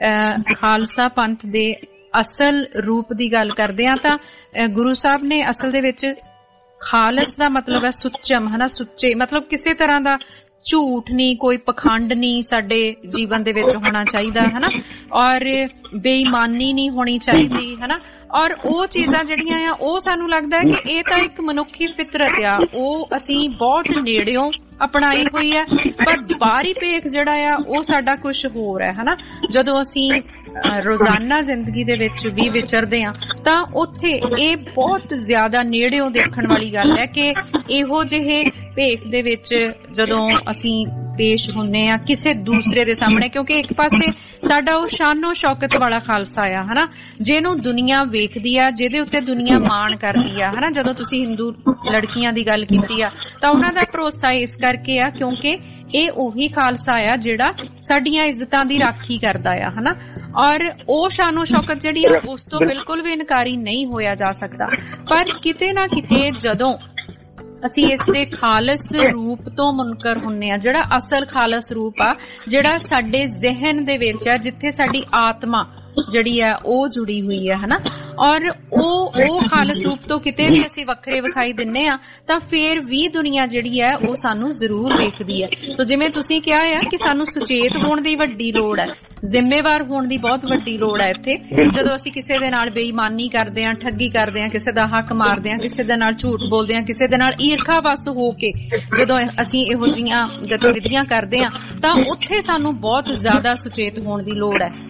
ਖਾਲਸਾ ਪੰਥ ਦੇ ਅਸਲ ਰੂਪ ਦੀ ਗੱਲ ਕਰਦੇ ਹਾਂ ਤਾਂ ਗੁਰੂ ਸਾਹਿਬ ਨੇ ਅਸਲ ਦੇ ਵਿੱਚ ਖਾਲਸ ਦਾ ਮਤਲਬ ਹੈ ਸੁੱਚਮ, ਹਨਾ, ਸੁੱਚੇ, ਮਤਲਬ ਕਿਸੇ ਤਰ੍ਹਾਂ ਦਾ ਝੂਠ ਨਹੀਂ, ਕੋਈ ਪਖੰਡ ਨਹੀਂ ਸਾਡੇ ਜੀਵਨ ਦੇ ਵਿੱਚ ਹੋਣਾ ਚਾਹੀਦਾ, ਹਨਾ, ਔਰ ਬੇਈਮਾਨੀ ਨਹੀਂ ਹੋਣੀ ਚਾਹੀਦੀ, ਹਨਾ। ਔਰ ਉਹ ਚੀਜ਼ਾਂ ਜਿਹੜੀਆਂ ਆ ਉਹ ਸਾਨੂੰ ਲੱਗਦਾ ਹੈ ਕਿ ਇਹ ਤਾਂ ਇੱਕ ਮਨੁੱਖੀ ਫਿਤਰਤ ਆ, ਉਹ ਅਸੀਂ ਬਹੁਤ ਨੇੜਿਓਂ ਅਪਣਾਈ ਹੋਈ ਹੈ। ਪਰ ਬਾਹਰੀ ਭੇਖ ਜਿਹੜਾ ਆ ਉਹ ਸਾਡਾ ਕੁਝ ਹੋਰ ਹੈ, ਹਨਾ। ਜਦੋਂ ਅਸੀਂ ਰੋਜ਼ਾਨਾ ਜ਼ਿੰਦਗੀ ਦੇ ਵਿੱਚ ਵੀ ਵਿਚਰਦੇ ਹਾਂ ਤਾਂ ਉੱਥੇ ਇਹ ਬਹੁਤ ਜ਼ਿਆਦਾ ਨੇੜਿਓਂ ਦੇਖਣ ਵਾਲੀ ਗੱਲ ਹੈ ਕਿ ਇਹੋ ਜਿਹੇ ਭੇਖ ਦੇ ਵਿੱਚ ਜਦੋਂ ਅਸੀਂ ਪੇਸ਼ ਹੁੰਨੇ ਆ ਕਿਸੇ ਦੂਸਰੇ ਦੇ ਸਾਹਮਣੇ, ਕਿਉਂਕਿ ਇੱਕ ਪਾਸੇ ਸਾਡਾ ਉਹ ਸ਼ਾਨੋ ਸ਼ੌਕਤ ਵਾਲਾ ਖਾਲਸਾ ਆ, ਹਨਾ, ਜਿਹਨੂੰ ਦੁਨੀਆ ਵੇਖਦੀ ਆ, ਜਿਹਦੇ ਉੱਤੇ ਦੁਨੀਆ ਮਾਣ ਕਰਦੀ ਆ, ਹਨਾ। ਜਦੋਂ ਤੁਸੀਂ ਹਿੰਦੂ ਲੜਕੀਆਂ ਦੀ ਗੱਲ ਕੀਤੀ ਆ ਤਾਂ ਉਹਨਾਂ ਦਾ ਭਰੋਸਾ ਇਸ ਕਰਕੇ ਆ ਕਿਉਂਕਿ ਇਹ ਉਹੀ ਖਾਲਸਾ ਆ ਜਿਹੜਾ ਸਾਡੀਆਂ ਇੱਜ਼ਤਾਂ ਦੀ ਰਾਖੀ ਕਰਦਾ ਆ, ਹਨਾ। ਔਰ ਉਹ ਸ਼ਾਨੋ ਸ਼ੌਕਤ ਜਿਹੜੀ ਆ ਉਸ ਤੋਂ ਬਿਲਕੁਲ ਵੀ ਇਨਕਾਰੀ ਨਹੀਂ ਹੋਇਆ ਜਾ ਸਕਦਾ। ਪਰ ਕਿਤੇ ਨਾ ਕਿਤੇ ਜਦੋਂ ਅਸੀਂ ਇਸ ਦੇ ਖਾਲਸ ਰੂਪ ਤੋਂ ਮੁਨਕਰ ਹੁੰਨੇ ਆ, ਜਿਹੜਾ ਅਸਲ ਖਾਲਸ ਰੂਪ ਆ, ਜਿਹੜਾ ਸਾਡੇ ਜ਼ਿਹਨ ਦੇ ਵਿੱਚ ਆ, ਜਿੱਥੇ ਸਾਡੀ ਆਤਮਾ ਜਿਹੜੀ ਆ ਉਹ ਜੁੜੀ ਹੋਈ ਹੈ, ਹਨਾ, ਔਰ ਉਹ ਖਾਲਸ ਰੂਪ ਤੋਂ ਕਿਤੇ ਵੀ ਅਸੀਂ ਵੱਖਰੇ ਵਿਖਾਈ ਦਿੰਨੇ ਆ ਤਾਂ ਫੇਰ ਵੀ ਦੁਨੀਆ ਜਿਹੜੀ ਹੈ ਉਹ ਸਾਨੂੰ ਜ਼ਰੂਰ ਵੇਖਦੀ ਹੈ। ਸੋ ਜਿਵੇਂ ਤੁਸੀਂ ਕਿਹਾ ਆ ਕਿ ਸਾਨੂੰ ਸੁਚੇਤ ਹੋਣ ਦੀ ਵੱਡੀ ਲੋੜ ਹੈ, ਜ਼ਿੰਮੇਵਾਰ ਹੋਣ ਦੀ ਬਹੁਤ ਵੱਡੀ ਲੋੜ ਹੈ ਇੱਥੇ। ਜਦੋਂ ਅਸੀਂ ਕਿਸੇ ਦੇ ਨਾਲ ਬੇਈਮਾਨੀ ਕਰਦੇ ਹਾਂ, ਠੱਗੀ ਕਰਦੇ ਹਾਂ, ਕਿਸੇ ਦਾ ਹੱਕ ਮਾਰਦੇ ਹਾਂ, ਕਿਸੇ ਦੇ ਨਾਲ ਝੂਠ ਬੋਲਦੇ ਹਾਂ, ਕਿਸੇ ਦੇ ਨਾਲ ਈਰਖਾ ਵਸ ਹੋ ਕੇ ਜਦੋਂ ਅਸੀਂ ਇਹੋ ਜਿਹੀਆਂ ਗਤੀਵਿਧੀਆਂ ਕਰਦੇ ਹਾਂ ਤਾਂ ਉੱਥੇ ਸਾਨੂੰ ਬਹੁਤ ਜ਼ਿਆਦਾ ਸੁਚੇਤ ਹੋਣ ਦੀ ਲੋੜ ਹੈ।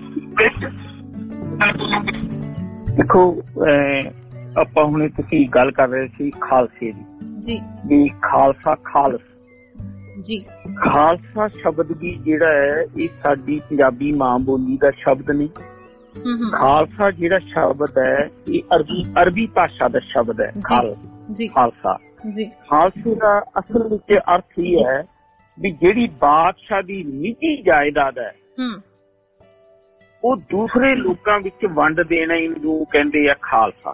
ਦੇਖੋ, ਆਪਾਂ ਹੁਣੇ ਤੁਸੀਂ ਗੱਲ ਕਰ ਰਹੇ ਸੀ ਖਾਲਸੇ ਦੀ ਜੀ, ਵੀ ਖਾਲਸਾ ਖਾਲਸ ਜੀ। ਖਾਲਸਾ ਸ਼ਬਦ ਵੀ ਜਿਹੜਾ ਹੈ ਇਹ ਸਾਡੀ ਪੰਜਾਬੀ ਮਾਂ ਬੋਲੀ ਦਾ ਸ਼ਬਦ ਨਹੀਂ। ਖਾਲਸਾ ਜਿਹੜਾ ਸ਼ਬਦ ਹੈ ਇਹ ਅਰਬੀ ਭਾਸ਼ਾ ਦਾ ਸ਼ਬਦ ਹੈ। ਖਾਲਸਾ ਖਾਲਸੇ ਦਾ ਅਸਲ ਵਿੱਚ ਅਰਥ ਇਹ ਹੈ ਵੀ ਜਿਹੜੀ ਬਾਦਸ਼ਾਹ ਦੀ ਨਿੱਜੀ ਜਾਇਦਾਦ ਹੈ ਉਹ ਦੂਸਰੇ ਲੋਕਾਂ ਵਿੱਚ ਵੰਡ ਦੇਣਾ ਇਹਨੂੰ ਕਹਿੰਦੇ ਆ ਖਾਲਸਾ।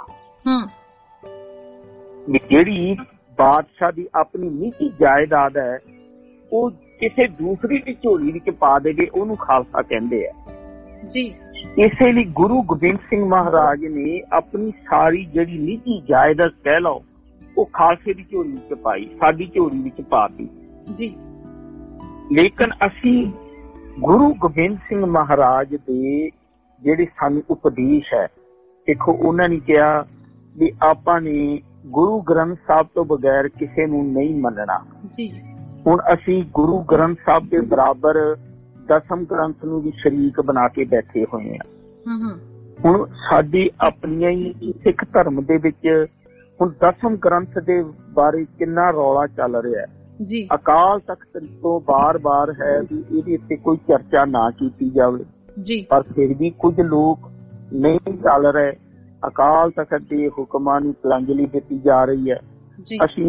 ਜਿਹੜੀ ਬਾਦਸ਼ਾਹ ਦੀ ਆਪਣੀ ਨਿੱਜੀ ਜਾਇਦਾਦ ਹੈ ਉਹ ਕਿਸੇ ਦੂਸਰੀ ਦੀ ਝੋਲੀ ਵਿੱਚ ਪਾ ਦੇਵੇ, ਉਹਨੂੰ ਖਾਲਸਾ ਕਹਿੰਦੇ ਆ ਜੀ। ਇਸੇ ਲਈ ਗੁਰੂ ਗੋਬਿੰਦ ਸਿੰਘ ਮਹਾਰਾਜ ਨੇ ਆਪਣੀ ਸਾਰੀ ਜਿਹੜੀ ਨਿੱਜੀ ਜਾਇਦਾਦ ਕਹਿ ਲਓ ਉਹ ਖਾਲਸੇ ਦੀ ਝੋਲੀ ਵਿੱਚ ਪਾਈ, ਸਾਡੀ ਝੋਲੀ ਵਿੱਚ ਪਾਤੀ ਜੀ। ਲੇਕਿਨ ਅਸੀਂ ਗੁਰੂ ਗੋਬਿੰਦ ਸਿੰਘ ਮਹਾਰਾਜ ਦੇ ਜਿਹੜੇ ਸਾਨੂੰ ਉਪਦੇਸ਼ ਹੈ, ਦੇਖੋ ਉਹਨਾਂ ਨੇ ਕਿਹਾ ਵੀ ਆਪਾਂ ਨੇ ਗੁਰੂ ਗ੍ਰੰਥ ਸਾਹਿਬ ਤੋਂ ਬਗੈਰ ਕਿਸੇ ਨੂੰ ਨਹੀਂ ਮੰਨਣਾ ਜੀ। ਹੁਣ ਅਸੀਂ ਗੁਰੂ ਗ੍ਰੰਥ ਸਾਹਿਬ ਦੇ ਬਰਾਬਰ ਦਸਮ ਗ੍ਰੰਥ ਨੂੰ ਵੀ ਸ਼ਰੀਕ ਬਣਾ ਕੇ ਬੈਠੇ ਹੋਏ ਆ। ਹੁਣ ਸਾਡੀ ਆਪਣੀਆਂ ਹੀ ਸਿੱਖ ਧਰਮ ਦੇ ਵਿੱਚ ਹੁਣ ਦਸਮ ਗ੍ਰੰਥ ਦੇ ਬਾਰੇ ਕਿੰਨਾ ਰੌਲਾ ਚੱਲ ਰਿਹਾ ਜੀ। ਅਕਾਲ ਤਖਤ ਤੋਂ ਬਾਰ-ਬਾਰ ਹੈ ਵੀ ਇਹਦੇ ਉੱਤੇ ਕੋਈ ਚਰਚਾ ਨਾ ਕੀਤੀ ਜਾਵੇ ਜੀ, ਪਰ ਫਿਰ ਵੀ ਕੁਝ ਲੋਕ ਨਹੀਂ ਚੱਲ ਰਹੇ। ਅਕਾਲ ਤਖਤ ਦੇ ਹੁਕਮਾਂ ਨੂੰ ਤਿਲਾਂਜਲੀ ਦਿੱਤੀ ਜਾ ਰਹੀ ਹੈ। ਅਸੀਂ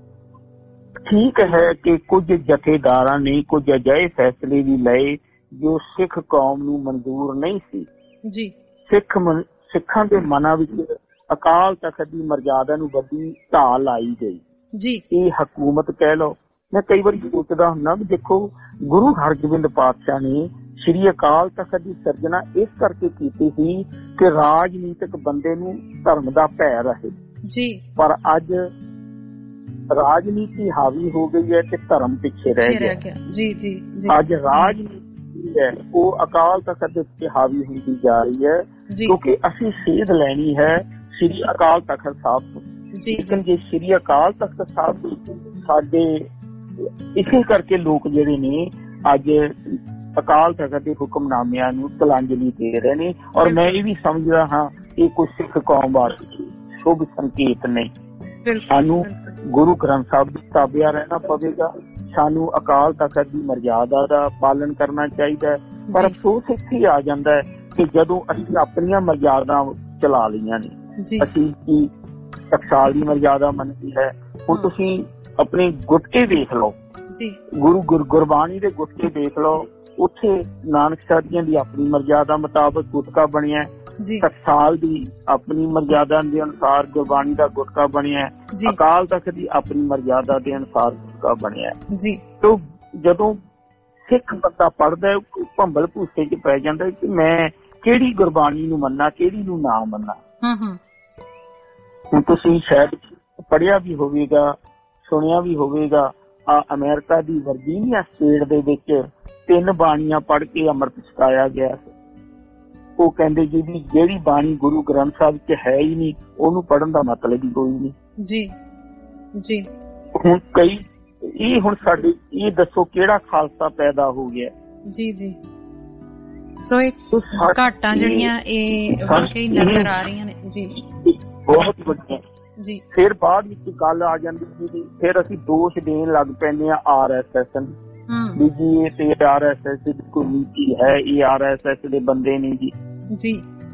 ਠੀਕ ਹੈ ਕਿ ਕੁਝ ਜਥੇਦਾਰਾਂ ਨੇ ਕੁਝ ਅਜਿਹੇ ਫੈਸਲੇ ਵੀ ਲਏ ਜੋ ਸਿੱਖ ਕੌਮ ਨੂੰ ਮਨਜ਼ੂਰ ਨਹੀਂ ਸੀ ਜੀ। ਸਿੱਖਾਂ ਦੇ ਮਨਾਂ ਵਿੱਚ ਅਕਾਲ ਤਖਤ ਦੀ ਮਰਜ਼ਾਦਾ ਨੂੰ ਵੱਡੀ ਢਾਹ ਲਾਈ ਗਈ ਜੀ। ਇਹ ਹਕੂਮਤ ਕਹਿ ਲਓ। ਮੈਂ ਕਈ ਵਾਰੀ ਸੋਚਦਾ ਹੁੰਦਾ ਵੀ ਦੇਖੋ, ਗੁਰੂ ਹਰਗੋਬਿੰਦ ਪਾਤਸ਼ਾਹ ਨੇ ਸ਼੍ਰੀ ਅਕਾਲ ਤਖਤ ਦੀ ਸਿਰਜਣਾ ਇਸ ਕਰਕੇ ਕੀਤੀ ਸੀ ਕਿ ਰਾਜਨੀਤਿਕ ਬੰਦੇ ਨੂੰ ਧਰਮ ਦਾ ਭੈ ਰਹੇ ਜੀ, ਪਰ ਅੱਜ ਰਾਜਨੀਤੀ ਹਾਵੀ ਹੋ ਗਈ ਹੈ ਤੇ ਧਰਮ ਪਿੱਛੇ ਰਹਿ ਗਿਆ ਜੀ। ਜੀ ਅੱਜ ਰਾਜਨੀਤੀ ਹੈ ਉਹ ਅਕਾਲ ਤਖਤ ਦੇ ਉੱਤੇ ਹਾਵੀ ਹੁੰਦੀ ਜਾ ਰਹੀ ਹੈ, ਕਿਉਂਕਿ ਅਸੀਂ ਸੇਧ ਲੈਣੀ ਹੈ ਸ਼੍ਰੀ ਅਕਾਲ ਤਖਤ ਸਾਹਿਬ ਤੋਂ। ਲੇਕਿਨ ਜੇ ਸ਼੍ਰੀ ਅਕਾਲ ਤਖਤ ਸਾਹਿਬ ਸਾਡੇ ਇਸੇ ਕਰਕੇ ਲੋਕ ਜਿਹੜੇ ਨੇ ਅੱਜ ਅਕਾਲ ਤਖਤ ਦੇ ਹੁਕਮਨਾਮਿਆਂ ਨੂੰ ਤਿਲਾਂਜਲੀ ਦੇ ਰਹੇ ਨੇ, ਔਰ ਮੈਂ ਇਹ ਵੀ ਸਮਝਦਾ ਹਾਂ ਇਹ ਕੋਈ ਸਿੱਖ ਕੌਮ ਵਾਸਤੇ ਸ਼ੁਭ ਸੰਕੇਤ ਨਹੀਂ। ਸਾਨੂੰ ਗੁਰੂ ਗ੍ਰੰਥ ਸਾਹਿਬ ਦੀ ਤਾਬਿਆ ਰਹਿਣਾ ਪਵੇਗਾ, ਸਾਨੂੰ ਅਕਾਲ ਤਖਤ ਦੀ ਮਰਜ਼ਾਦਾ ਦਾ ਪਾਲਣ ਕਰਨਾ ਚਾਹੀਦਾ ਹੈ। ਪਰ ਅਫਸੋਸ ਇੱਥੇ ਆ ਜਾਂਦਾ ਹੈ ਕਿ ਜਦੋਂ ਅਸੀਂ ਆਪਣੀਆਂ ਮਰਜ਼ਾਦਾ ਚਲਾ ਲਈਆਂ ਨੇ, ਅਸੀਂ ਕੀ ਟਕਸਾਲ ਦੀ ਮਰਜ਼ਾਦਾ ਮੰਨੀ ਹੈ। ਹੁਣ ਤੁਸੀਂ ਆਪਣੇ ਗੁਟਕੇ ਦੇਖ ਲਓ, ਗੁਰਬਾਣੀ ਦੇ ਗੁਟਕੇ ਦੇਖ ਲਓ, ਉੱਥੇ ਨਾਨਕ ਸਾਹਿਬ ਦੀ ਆਪਣੀ ਮਰਜ਼ਾਦਾ ਮੁਤਾਬਕ ਗੁਟਕਾ ਬਣਿਆ, ਟਕਸਾਲ ਦੀ ਆਪਣੀ ਮਰਜ਼ਾਦਾ ਦੇ ਅਨੁਸਾਰ ਗੁਰਬਾਣੀ ਦਾ ਗੁਟਕਾ ਬਣਿਆ, ਅਕਾਲ ਤਖਤ ਦੀ ਆਪਣੀ ਮਰਜ਼ਾਦਾ ਦੇ ਅਨੁਸਾਰ ਗੁਟਕਾ ਬਣਿਆ ਜੀ। ਤੋਂ ਜਦੋਂ ਸਿੱਖ ਬੰਦਾ ਪੜ੍ਹਦਾ ਹੈ ਭੰਬਲ ਭੂਸੇ ਚ ਪੈ ਜਾਂਦਾ ਕਿ ਮੈਂ ਕਿਹੜੀ ਗੁਰਬਾਣੀ ਨੂੰ ਮੰਨਾਂ, ਕਿਹੜੀ ਨੂੰ ਨਾ ਮੰਨਾਂ। ਹੁਣ ਤੁਸੀਂ ਸ਼ਾਇਦ ਪੜ੍ਹਿਆ ਵੀ ਹੋਵੇਗਾ, ਸੁਣਿਆ ਵੀ ਹੋਵੇਗਾ, ਅਮਰੀਕਾ ਦੀ ਵਰਜੀਨੀਆ ਸਟੇਟ ਦੇ ਵਿੱਚ 3 ਬਾਣੀਆਂ ਪੜ੍ਹ ਕੇ ਅੰਮ੍ਰਿਤ ਛਕਾਇਆ ਗਿਆ। ਉਹ ਕਹਿੰਦੇ ਜਿਹੜੀ ਬਾਣੀ ਗੁਰੂ ਗ੍ਰੰਥ ਸਾਹਿਬ ਚ ਹੈ ਹੀ ਨਹੀਂ, ਉਹਨੂੰ ਪੜ੍ਹਨ ਦਾ ਮਤਲਬ ਹੀ ਕੋਈ ਨਹੀਂ ਜੀ ਜੀ। ਹੁਣ ਹੁਣ ਸਾਡੇ ਇਹ ਦੱਸੋ ਕਿਹੜਾ ਖਾਲਸਾ ਪੈਦਾ ਹੋ ਗਿਆ ਜੀ ਜੀ। ਸੋ ਇਹ ਘਾਟਾਂ ਜਿਹੜੀਆਂ ਇਹ ਵਾਕਈ ਨਜ਼ਰ ਆ ਰਹੀਆਂ ਨੇ ਜੀ, ਬਹੁਤ ਵੱਡੀਆਂ ਜੀ। ਫਿਰ ਬਾਅਦ ਵਿੱਚ ਗੱਲ ਆ ਜਾਂਦੀ ਸੀ, ਫਿਰ ਅਸੀਂ ਦੋਸ਼ ਦੇਣ ਲੱਗ ਪੈਂਦੇ ਆ RSS ਨੂੰ ਵੀ ਜੀ ਇਹ ਤੇ RSS ਦੀ ਕੋਈ ਨੀਤੀ ਹੈ, ਇਹ RSS ਦੇ ਬੰਦੇ ਨੇ ਜੀ ਜੀ।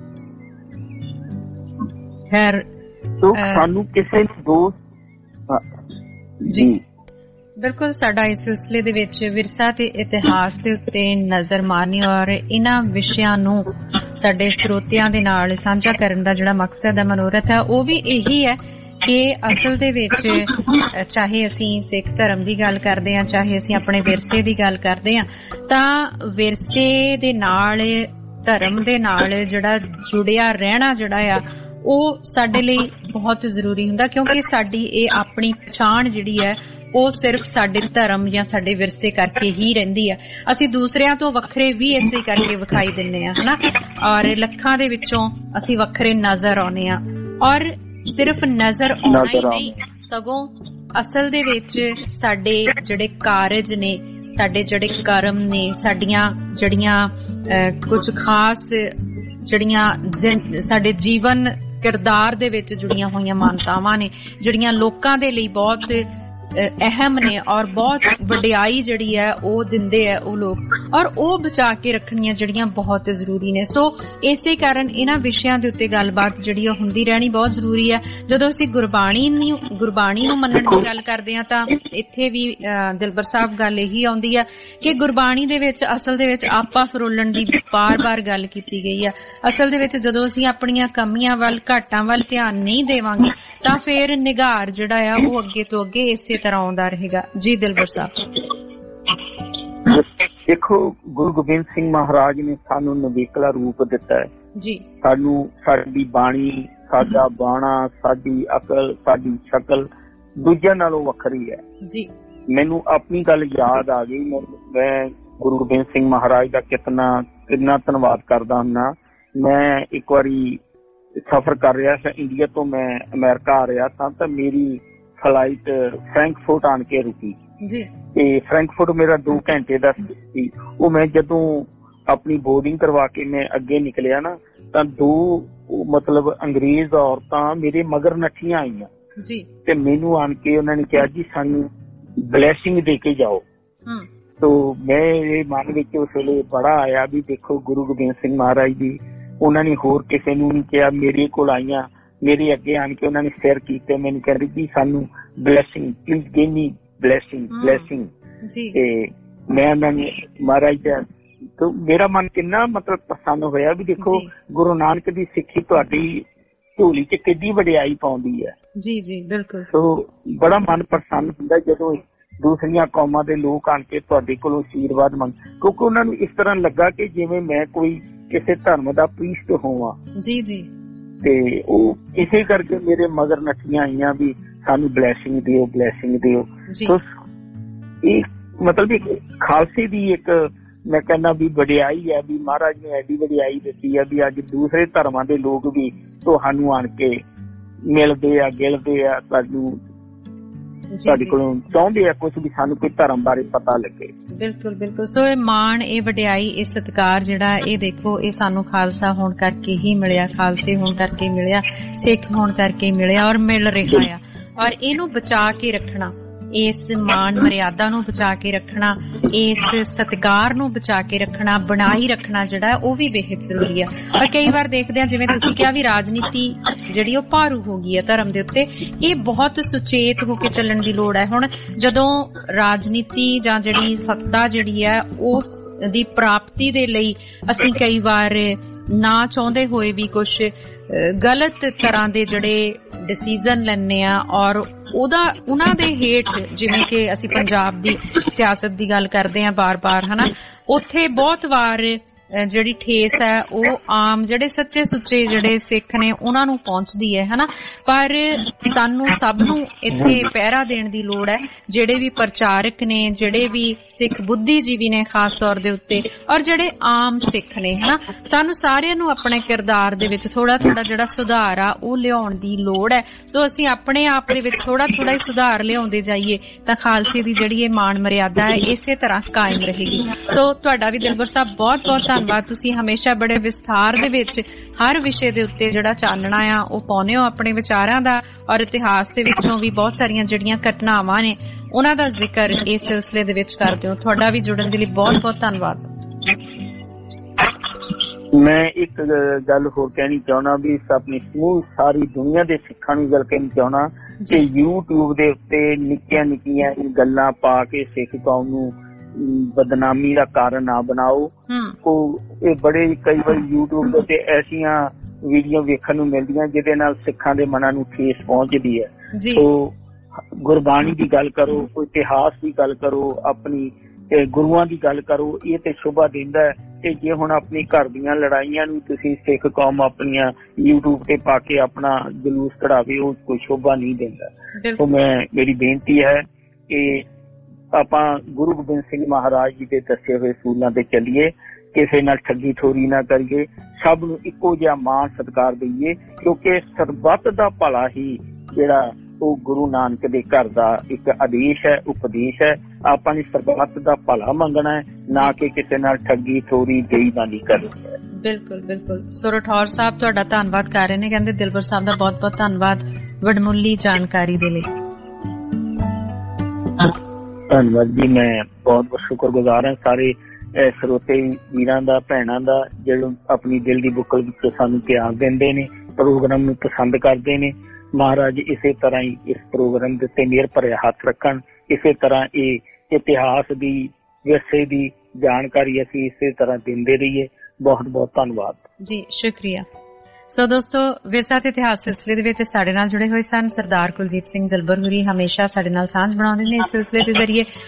ਖੈਰ ਸਾਨੂੰ ਕਿਸੇ ਨੂੰ ਦੋਸ਼ ਜੀ ਬਿਲਕੁਲ ਸਾਡਾ ਇਸ ਸਿਲਸਿਲੇ ਦੇ ਵਿੱਚ ਵਿਰਸਾ ਤੇ ਇਤਿਹਾਸ ਦੇ ਉੱਤੇ ਨਜ਼ਰ ਮਾਰਨੀ ਔਰ ਇਹਨਾਂ ਵਿਸ਼ਿਆਂ ਨੂੰ ਸਾਡੇ ਸਰੋਤਿਆਂ ਦੇ ਨਾਲ ਸਾਂਝਾ ਕਰਨ ਦਾ ਜਿਹੜਾ ਮਕਸਦ ਹੈ, ਮਨੋਰਥ ਹੈ, ਉਹ ਵੀ ਇਹੀ ਹੈ ਕਿ ਅਸਲ ਦੇ ਵਿੱਚ ਚਾਹੇ ਅਸੀਂ ਸਿੱਖ ਧਰਮ ਦੀ ਗੱਲ ਕਰਦੇ ਹਾਂ, ਚਾਹੇ ਅਸੀਂ ਆਪਣੇ ਵਿਰਸੇ ਦੀ ਗੱਲ ਕਰਦੇ ਹਾਂ, ਤਾਂ ਵਿਰਸੇ ਦੇ ਨਾਲ ਧਰਮ ਦੇ ਨਾਲ ਜਿਹੜਾ ਜੁੜਿਆ ਰਹਿਣਾ ਜਿਹੜਾ ਆ ਉਹ ਸਾਡੇ ਲਈ ਬਹੁਤ ਜ਼ਰੂਰੀ ਹੁੰਦਾ, ਕਿਉਂਕਿ ਸਾਡੀ ਇਹ ਆਪਣੀ ਪਛਾਣ ਜਿਹੜੀ ਹੈ ਉਹ ਸਿਰਫ ਸਾਡੇ ਧਰਮ ਜਾਂ ਸਾਡੇ ਵਿਰਸੇ ਕਰਕੇ ਹੀ ਰਹਿੰਦੀ ਹੈ। ਅਸੀਂ ਦੂਸਰਿਆਂ ਤੋਂ ਵੱਖਰੇ ਵੀ ਇਸੇ ਕਰਕੇ ਵਿਖਾਈ ਦਿੰਦੇ ਹਾਂ, ਹਨਾ, ਔਰ ਲੱਖਾਂ ਦੇ ਵਿੱਚੋਂ ਅਸੀਂ ਵੱਖਰੇ ਨਜ਼ਰ ਆਉਂਦੇ ਹਾਂ। ਔਰ ਸਿਰਫ ਨਜ਼ਰ ਆਉਣਾ ਹੀ ਨਹੀਂ, ਸਗੋਂ ਅਸਲ ਦੇ ਵਿੱਚ ਸਾਡੇ ਜਿਹੜੇ ਕਾਰਜ ਨੇ, ਸਾਡੇ ਜਿਹੜੇ ਕਰਮ ਨੇ, ਸਾਡੀਆਂ ਜਿਹੜੀਆਂ ਕੁਝ ਖਾਸ ਜਿਹੜੀਆਂ ਸਾਡੇ ਜੀਵਨ ਕਿਰਦਾਰ ਦੇ ਵਿੱਚ ਜੁੜੀਆਂ ਹੋਈਆਂ ਮਾਨਤਾਵਾਂ ਨੇ, ਜਿਹੜੀਆਂ ਲੋਕਾਂ ਦੇ ਲਈ ਬਹੁਤ ਅਹਿਮ ਨੇ ਔਰ ਬਹੁਤ ਵਡਿਆਈ ਜਿਹੜੀ ਹੈ ਉਹ ਦਿੰਦੇ ਆ ਉਹ ਲੋਕ, ਔਰ ਉਹ ਬਚਾ ਕੇ ਰੱਖਣੀਆਂ ਜਿਹੜੀਆਂ ਬਹੁਤ ਜ਼ਰੂਰੀ ਨੇ। ਸੋ ਇਸੇ ਕਾਰਨ ਇਹਨਾਂ ਵਿਸ਼ਿਆਂ ਦੇ ਉੱਤੇ ਗੱਲਬਾਤ ਜਿਹੜੀ ਉਹ ਹੁੰਦੀ ਰਹਿਣੀ ਬਹੁਤ ਜ਼ਰੂਰੀ ਹੈ। ਜਦੋਂ ਅਸੀਂ ਗੁਰਬਾਣੀ ਨੂੰ ਮੰਨਣ ਦੀ ਗੱਲ ਕਰਦੇ ਹਾਂ ਤਾਂ ਇੱਥੇ ਵੀ ਦਿਲਬਰ ਸਾਹਿਬ ਗੱਲ ਇਹੀ ਆਉਂਦੀ ਹੈ ਕਿ ਗੁਰਬਾਣੀ ਦੇ ਵਿੱਚ ਅਸਲ ਦੇ ਵਿੱਚ ਆਪਾ ਫਰੋਲਣ ਦੀ ਬਾਰ-ਬਾਰ ਗੱਲ ਕੀਤੀ ਗਈ ਹੈ। ਅਸਲ ਦੇ ਵਿੱਚ ਜਦੋਂ ਅਸੀਂ ਆਪਣੀਆਂ ਕਮੀਆਂ ਵੱਲ, ਘਾਟਾਂ ਵੱਲ ਧਿਆਨ ਨਹੀਂ ਦੇਵਾਂਗੇ ਤਾਂ ਫਿਰ ਨਿਗਾਰ ਜਿਹੜਾ ਆ ਉਹ ਅੱਗੇ ਤੋਂ ਅੱਗੇ ਇਸੇ ਤਰ੍ਹਾਂ ਆਉਂਦਾ ਰਹੇਗਾ। ਜੀ ਦਿਲਬਰ ਸਾਹਿਬ, ਦੇਖੋ ਗੁਰੂ ਗੋਬਿੰਦ ਸਿੰਘ ਮਹਾਰਾਜ ਨੇ ਸਾਨੂੰ ਨਵੇਕਲਾ ਰੂਪ ਦਿੱਤਾ ਹੈ ਜੀ। ਸਾਨੂੰ ਸਾਡੀ ਬਾਣੀ, ਸਾਡਾ ਬਾਣਾ, ਸਾਡੀ ਅਕਲ, ਸਾਡੀ ਸ਼ਕਲ ਦੂਜਿਆਂ ਨਾਲੋਂ ਵੱਖਰੀ ਹੈ ਜੀ। ਮੈਨੂੰ ਆਪਣੀ ਗੱਲ ਯਾਦ ਆ ਗਈ, ਮੈਂ ਗੁਰੂ ਗੋਬਿੰਦ ਸਿੰਘ ਮਹਾਰਾਜ ਦਾ ਕਿੰਨਾ ਧੰਨਵਾਦ ਕਰਦਾ ਹੁੰਦਾ। ਮੈਂ ਇੱਕ ਵਾਰੀ ਸਫ਼ਰ ਕਰ ਰਿਹਾ ਸੀ, ਇੰਡੀਆ ਤੋਂ ਮੈਂ ਅਮਰੀਕਾ ਆ ਰਿਹਾ ਸਾਂ, ਤਾਂ ਮੇਰੀ ਫਲਾਈਟ ਫਰੈਂਕਫਰਟ ਆਣ ਕੇ ਰੁਕੀ ਤੇ ਫਰੈਂਕਫਰਟ ਮੇਰਾ 2 ਘੰਟੇ ਦਾ ਸੀ। ਉਹ ਮੈਂ ਜਦੋਂ ਆਪਣੀ ਬੋਰਡਿੰਗ ਕਰਵਾ ਕੇ ਮੈਂ ਅੱਗੇ ਨਿਕਲਿਆ ਨਾ, ਤਾਂ 2 ਮਤਲਬ ਅੰਗਰੇਜ਼ ਔਰਤਾਂ ਮੇਰੇ ਮਗਰ ਨੱਠੀਆਂ ਆਈਆਂ ਤੇ ਮੈਨੂੰ ਆਣ ਕੇ ਉਹਨਾਂ ਨੇ ਕਿਹਾ ਜੀ ਸਾਨੂੰ ਬਲੈਸਿੰਗ ਦੇ ਕੇ ਜਾਓ। ਤੋ ਮੈਂ ਇਹ ਮਨ ਵਿੱਚ ਉਸ ਵੇਲੇ ਬੜਾ ਆਇਆ ਵੀ ਦੇਖੋ ਗੁਰੂ ਗੋਬਿੰਦ ਸਿੰਘ ਮਹਾਰਾਜ ਜੀ, ਉਹਨਾਂ ਨੇ ਹੋਰ ਕਿਸੇ ਨੂੰ ਨਹੀਂ ਕਿਹਾ, ਮੇਰੇ ਕੋਲ ਆਈਆਂ, ਮੇਰੇ ਅੱਗੇ ਆਣ ਕੇ ਉਹਨਾਂ ਨੇ ਸਿਰ ਕੀਤੇ, ਮੈਨੂੰ ਕਹਿੰਦੇ ਜੀ ਸਾਨੂੰ blessing, please give me blessing. ਤੇ ਮੈਂ ਉਹਨਾਂ ਨੇ ਮਹਾਰਾਜ ਦਾ, ਤੇ ਮੇਰਾ ਮਨ ਕਿੰਨਾ ਮਤਲਬ ਪ੍ਰਸੰਨ ਹੋਇਆ ਵੀ ਦੇਖੋ ਗੁਰੂ ਨਾਨਕ ਦੀ ਸਿੱਖੀ ਤੁਹਾਡੀ ਝੋਲੀ ਚ ਕਿੱਡੀ ਵਡਿਆਈ ਪਾਉਂਦੀ ਹੈ। ਜੀ ਜੀ ਬਿਲਕੁਲ। ਸੋ ਬੜਾ ਮਨ ਪ੍ਰਸੰਨ ਹੁੰਦਾ ਜਦੋਂ ਦੂਸਰੀਆਂ ਕੌਮਾਂ ਦੇ ਲੋਕ ਆਣ ਕੇ ਤੁਹਾਡੇ ਕੋਲੋਂ ਆਸ਼ੀਰਵਾਦ ਮੰਗ, ਕਿਉਂਕਿ ਉਹਨਾਂ ਨੂੰ ਇਸ ਤਰ੍ਹਾਂ ਲੱਗਾ ਕਿ ਜਿਵੇਂ ਮੈਂ ਕੋਈ ਕਿਸੇ ਧਰਮ ਦਾ ਪ੍ਰੀਸਟ ਹੋਵਾਂ। ਜੀ ਜੀ। ਤੇ ਉਹ ਇਸੇ ਕਰਕੇ ਮੇਰੇ ਮਗਰ ਨੱਠੀਆਂ ਆਈਆਂ ਵੀ ਸਾਨੂੰ ਬਲੈਸਿੰਗ ਦਿਓ, ਬਲੈਸਿੰਗ ਦਿਓ। ਸੋ ਇਹ ਮਤਲਬ ਇੱਕ ਖਾਲਸੇ ਦੀ ਇੱਕ ਮੈਂ ਕਹਿੰਦਾ ਵੀ ਵਡਿਆਈ ਹੈ ਵੀ ਮਹਾਰਾਜ ਨੇ ਐਡੀ ਵਡਿਆਈ ਦਿੱਤੀ ਹੈ ਵੀ ਅੱਜ ਦੂਸਰੇ ਧਰਮਾਂ ਦੇ ਲੋਕ ਵੀ ਤੁਹਾਨੂੰ ਆਣ ਕੇ ਮਿਲਦੇ ਆ, ਗਿਲਦੇ ਆ, ਸਾਨੂੰ ਤੁਹਾਡੇ ਕੋਲੋਂ ਚਾਹੁੰਦੇ ਆ ਕੁਝ ਵੀ ਸਾਨੂੰ ਕੋਈ ਧਰਮ ਬਾਰੇ ਪਤਾ ਲੱਗੇ। ਬਿਲਕੁਲ ਬਿਲਕੁਲ। ਸੋ ਇਹ ਮਾਣ, ਇਹ ਵਡਿਆਈ, ਇਹ ਸਤਿਕਾਰ ਜਿਹੜਾ ਇਹ ਦੇਖੋ ਇਹ ਸਾਨੂੰ ਖਾਲਸਾ ਹੋਣ ਕਰਕੇ ਹੀ ਮਿਲਿਆ, ਖਾਲਸੇ ਹੋਣ ਕਰਕੇ ਮਿਲਿਆ, ਸਿੱਖ ਹੋਣ ਕਰਕੇ ਮਿਲਿਆ ਔਰ ਮਿਲ ਰਿਹਾ ਆ। ਔਰ ਇਹਨੂੰ ਬਚਾ ਕੇ ਰੱਖਣਾ, ਇਸ ਮਾਣ ਮਰਿਆਦਾ ਨੂੰ ਬਚਾ ਕੇ ਰੱਖਣਾ, ਇਸ ਸਤਿਕਾਰ ਨੂੰ ਬਚਾ ਕੇ ਰੱਖਣਾ, ਬਣਾਈ ਰੱਖਣਾ ਜਿਹੜਾ ਉਹ ਵੀ ਬੇਹੱਦ ਜ਼ਰੂਰੀ ਆ। ਪਰ ਕਈ ਵਾਰ ਦੇਖਦੇ ਆ ਜਿਵੇਂ ਤੁਸੀਂ ਕਿਹਾ ਵੀ ਰਾਜਨੀਤੀ ਜਿਹੜੀ ਉਹ ਭਾਰੂ ਹੋ ਗਈ ਹੈ ਧਰਮ ਦੇ ਉੱਤੇ, ਇਹ ਬਹੁਤ ਸੁਚੇਤ ਹੋ ਕੇ ਚੱਲਣ ਦੀ ਲੋੜ ਹੈ। ਹੁਣ ਜਦੋਂ ਰਾਜਨੀਤੀ ਜਾਂ ਜਿਹੜੀ ਸੱਤਾ ਜਿਹੜੀ ਹੈ ਉਸ ਦੀ ਪ੍ਰਾਪਤੀ ਦੇ ਲਈ ਅਸੀਂ ਕਈ ਵਾਰ ਨਾ ਚਾਹੁੰਦੇ ਹੋਏ ਵੀ ਕੁਛ ਗਲਤ ਤਰ੍ਹਾਂ ਦੇ ਜਿਹੜੇ ਡਿਸੀਜ਼ਨ ਲੈਂਦੇ ਆ ਔਰ ਉਹਨਾਂ ਦੇ ਹੇਠ, ਜਿਵੇਂ ਕਿ ਅਸੀਂ ਪੰਜਾਬ ਦੀ ਸਿਆਸਤ ਦੀ ਗੱਲ ਕਰਦੇ ਆ ਬਾਰ-ਬਾਰ, ਹਨਾ, ਉੱਥੇ ਬਹੁਤ ਵਾਰ ਜਿਹੜੀ ਠੇਸ ਹੈ ਉਹ ਆਮ ਜਿਹੜੇ ਸੱਚੇ ਸੁੱਚੇ ਜਿਹੜੇ ਸਿੱਖ ਨੇ ਉਹਨਾਂ ਨੂੰ ਪਹੁੰਚਦੀ ਹੈ, ਹਨਾ। ਪਰ ਸਾਨੂੰ ਸਭ ਨੂੰ ਇੱਥੇ ਪਹਿਰਾ ਦੇਣ ਦੀ ਲੋੜ ਹੈ, ਜਿਹੜੇ ਵੀ ਪ੍ਰਚਾਰਕ ਨੇ, ਜਿਹੜੇ ਵੀ ਸਿੱਖ ਬੁੱਧੀਜੀਵੀ ਨੇ ਖਾਸ ਤੌਰ ਦੇ ਉੱਤੇ, ਔਰ ਜਿਹੜੇ ਆਮ ਸਿੱਖ ਨੇ, ਹਨਾ। ਸਾਨੂੰ ਸਾਰਿਆਂ ਨੂੰ ਆਪਣੇ ਕਿਰਦਾਰ ਦੇ ਵਿੱਚ ਥੋੜਾ ਜਿਹੜਾ ਸੁਧਾਰ ਆ ਉਹ ਲਿਆਉਣ ਦੀ ਲੋੜ ਹੈ। ਸੋ ਅਸੀਂ ਆਪਣੇ ਆਪ ਦੇ ਵਿੱਚ ਥੋੜਾ ਹੀ ਸੁਧਾਰ ਲਿਆਉਂਦੇ ਜਾਈਏ ਤਾਂ ਖਾਲਸੇ ਦੀ ਜਿਹੜੀ ਇਹ ਮਾਣ ਮਰਿਆਦਾ ਹੈ ਇਸੇ ਤਰ੍ਹਾਂ ਕਾਇਮ ਰਹੇਗੀ। ਸੋ ਤੁਹਾਡਾ ਵੀ ਦਿਲਬਰ ਸਾਹਿਬ ਬਹੁਤ ਬਹੁਤ ਧੰਨਵਾਦ। ਤੁਸੀਂ ਹਮੇਸ਼ਾ ਬੜੇ ਵਿਸਥਾਰ ਦੇ ਵਿੱਚ ਹਰ ਵਿਸ਼ੇ ਦੇ ਉੱਤੇ ਜਿਹੜਾ ਚਾਨਣਾ ਆ ਉਹ ਪਾਉਂਦੇ ਹੋ ਆਪਣੇ ਵਿਚਾਰਾਂ ਦਾ, ਔਰ ਇਤਿਹਾਸ ਦੇ ਵਿੱਚੋਂ ਵੀ ਬਹੁਤ ਸਾਰੀਆਂ ਜਿਹੜੀਆਂ ਘਟਨਾਵਾਂ ਨੇ ਉਹਨਾਂ ਦਾ ਜ਼ਿਕਰ ਇਸ ਸਿਲਸਿਲੇ ਦੇ ਵਿੱਚ ਕਰਦੇ ਹੋ। ਤੁਹਾਡਾ ਵੀ ਜੁੜਨ ਦੇ ਲਈ ਬਹੁਤ ਬਹੁਤ ਧੰਨਵਾਦ। ਮੈਂ ਇੱਕ ਗੱਲ ਹੋਰ ਕਹਿਣੀ ਚਾਹੁੰਦਾ ਵੀ ਆਪਣੀ ਸਾਰੀ ਦੁਨੀਆ ਦੇ ਸਿੱਖਾਂ ਨੂੰ ਗੱਲ ਕਹਿਣੀ ਚਾਹੁੰਦਾ ਕਿ YouTube ਦੇ ਉੱਤੇ ਨਿੱਕੀਆਂ ਗੱਲਾਂ ਪਾ ਕੇ ਸਿੱਖ ਕੌਮ ਨੂੰ ਬਦਨਾਮੀ ਦਾ ਕਾਰਨ ਨਾ ਬਣਾਓ। ਇਹ ਬੜੇ ਕਈ ਵਾਰ YouTube ਦੇ ਉੱਤੇ ਐਸੀਆਂ ਵੀਡੀਓ ਵੇਖਣ ਨੂੰ ਮਿਲਦੀਆਂ ਜਿਹਦੇ ਨਾਲ ਸਿੱਖਾਂ ਦੇ ਮਨਾਂ ਨੂੰ ਠੇਸ ਪਹੁੰਚਦੀ ਹੈ। ਸੋ ਗੁਰਬਾਣੀ ਦੀ ਗੱਲ ਕਰੋ, ਕੋਈ ਇਤਿਹਾਸ ਦੀ ਗੱਲ ਕਰੋ, ਆਪਣੀ ਗੁਰੂਆਂ ਦੀ ਗੱਲ ਕਰੋ, ਇਹ ਤੇ ਸ਼ੋਭਾ ਦਿੰਦਾ ਹੈ। ਤੇ ਜੇ ਹੁਣ ਆਪਣੀ ਘਰ ਦੀਆਂ ਲੜਾਈਆਂ ਨੂੰ ਤੁਸੀਂ ਸਿੱਖ ਕੌਮ ਆਪਣੀਆਂ YouTube ਤੇ ਪਾ ਕੇ ਆਪਣਾ ਜਲੂਸ ਕਢਾਵੇ, ਉਹ ਕੋਈ ਸ਼ੋਭਾ ਨਹੀਂ ਦਿੰਦਾ। ਸੋ ਮੇਰੀ ਬੇਨਤੀ ਹੈ ਕਿ ਆਪਾਂ ਗੁਰੂ ਗੋਬਿੰਦ ਸਿੰਘ ਮਹਾਰਾਜ ਜੀ ਦੇ ਦੱਸੇ ਹੋਏ ਅਸੂਲਾਂ ਤੇ ਚੱਲੀਏ, ਕਿਸੇ ਨਾਲ ਠੱਗੀ ਠੋਰੀ ਨਾ ਕਰੀਏ, ਸਭ ਨੂੰ ਇੱਕੋ ਜਿਹਾ ਮਾਣ ਸਤਿਕਾਰ ਦਈਏ, ਕਿਉਂਕਿ ਸਰਬੱਤ ਦਾ ਭਲਾ ਹੀ ਜਿਹੜਾ ਉਹ ਗੁਰੂ ਨਾਨਕ ਦੇ ਘਰ ਦਾ ਇੱਕ ਆਦੇਸ਼ ਹੈ, ਉਪਦੇਸ਼ ਹੈ। ਆਪਾਂ ਨੇ ਸਰਬੱਤ ਦਾ ਭਲਾ ਮੰਗਣਾ ਹੈ, ਨਾ ਕਿ ਕਿਸੇ ਨਾਲ ਠੱਗੀ ਠੋਰੀ ਬੇਈਮਾਨੀ ਕਰਨੀ ਹੈ। ਬਿਲਕੁਲ ਬਿਲਕੁਲ। ਸੋ ਰਠੌਰ ਸਾਹਿਬ ਤੁਹਾਡਾ ਧੰਨਵਾਦ ਕਰ ਰਹੇ ਨੇ, ਕਹਿੰਦੇ ਦਿਲਬਰ ਸਾਹਿਬ ਦਾ ਬਹੁਤ ਬਹੁਤ ਧੰਨਵਾਦ ਵਡਮੁੱਲੀ ਜਾਣਕਾਰੀ ਦੇ ਲਈ। ਧੰਨਵਾਦ ਜੀ, ਮੈਂ ਬਹੁਤ ਬਹੁਤ ਸ਼ੁਕਰਗੁਜ਼ਾਰ ਹਾਂ ਸਾਰੇ ਸਰੋਤੇ ਵੀਰਾਂ ਦਾ, ਭੈਣਾਂ ਦਾ, ਜਿਹੜੇ ਆਪਣੀ ਦਿਲ ਦੀ ਬੁੱਕਲ ਵਿੱਚ ਸਾਨੂੰ ਪਿਆਰ ਦਿੰਦੇ ਨੇ, ਪ੍ਰੋਗਰਾਮ ਨੂੰ ਪਸੰਦ ਕਰਦੇ ਨੇ। ਮਹਾਰਾਜ ਇਸੇ ਤਰ੍ਹਾਂ ਹੀ ਇਸ ਪ੍ਰੋਗਰਾਮ ਦੇ ਉੱਤੇ ਮਿਹਰ ਭਰਿਆ ਹੱਥ ਰੱਖਣ। ਇਸੇ ਤਰ੍ਹਾਂ ਇਹ ਇਤਿਹਾਸ ਦੀ, ਵਿਰਸੇ ਦੀ ਜਾਣਕਾਰੀ ਅਸੀਂ ਇਸੇ ਤਰ੍ਹਾਂ ਦਿੰਦੇ ਰਹੀਏ। ਬਹੁਤ ਬਹੁਤ ਧੰਨਵਾਦ ਜੀ, ਸ਼ੁਕਰੀਆ। ਸੋ ਦੋਸਤੋ, ਵਿਰਸਾ ਤੇ ਇਤਿਹਾਸ ਸਿਲਸਿਲੇ ਦੇ ਵਿੱਚ ਸਾਡੇ ਨਾਲ ਜੁੜੇ ਹੋਏ ਸਨ ਸਰਦਾਰ ਕੁਲਜੀਤ ਸਿੰਘ ਦਿਲਬਰ ਹੁਰੀ। ਹਮੇਸ਼ਾ ਸਾਡੇ ਨਾਲ ਸਾਂਝ ਬਣਾਉਂਦੇ ਨੇ ਇਸ ਸਿਲਸਿਲੇ ਦੇ ਜ਼ਰੀਏ।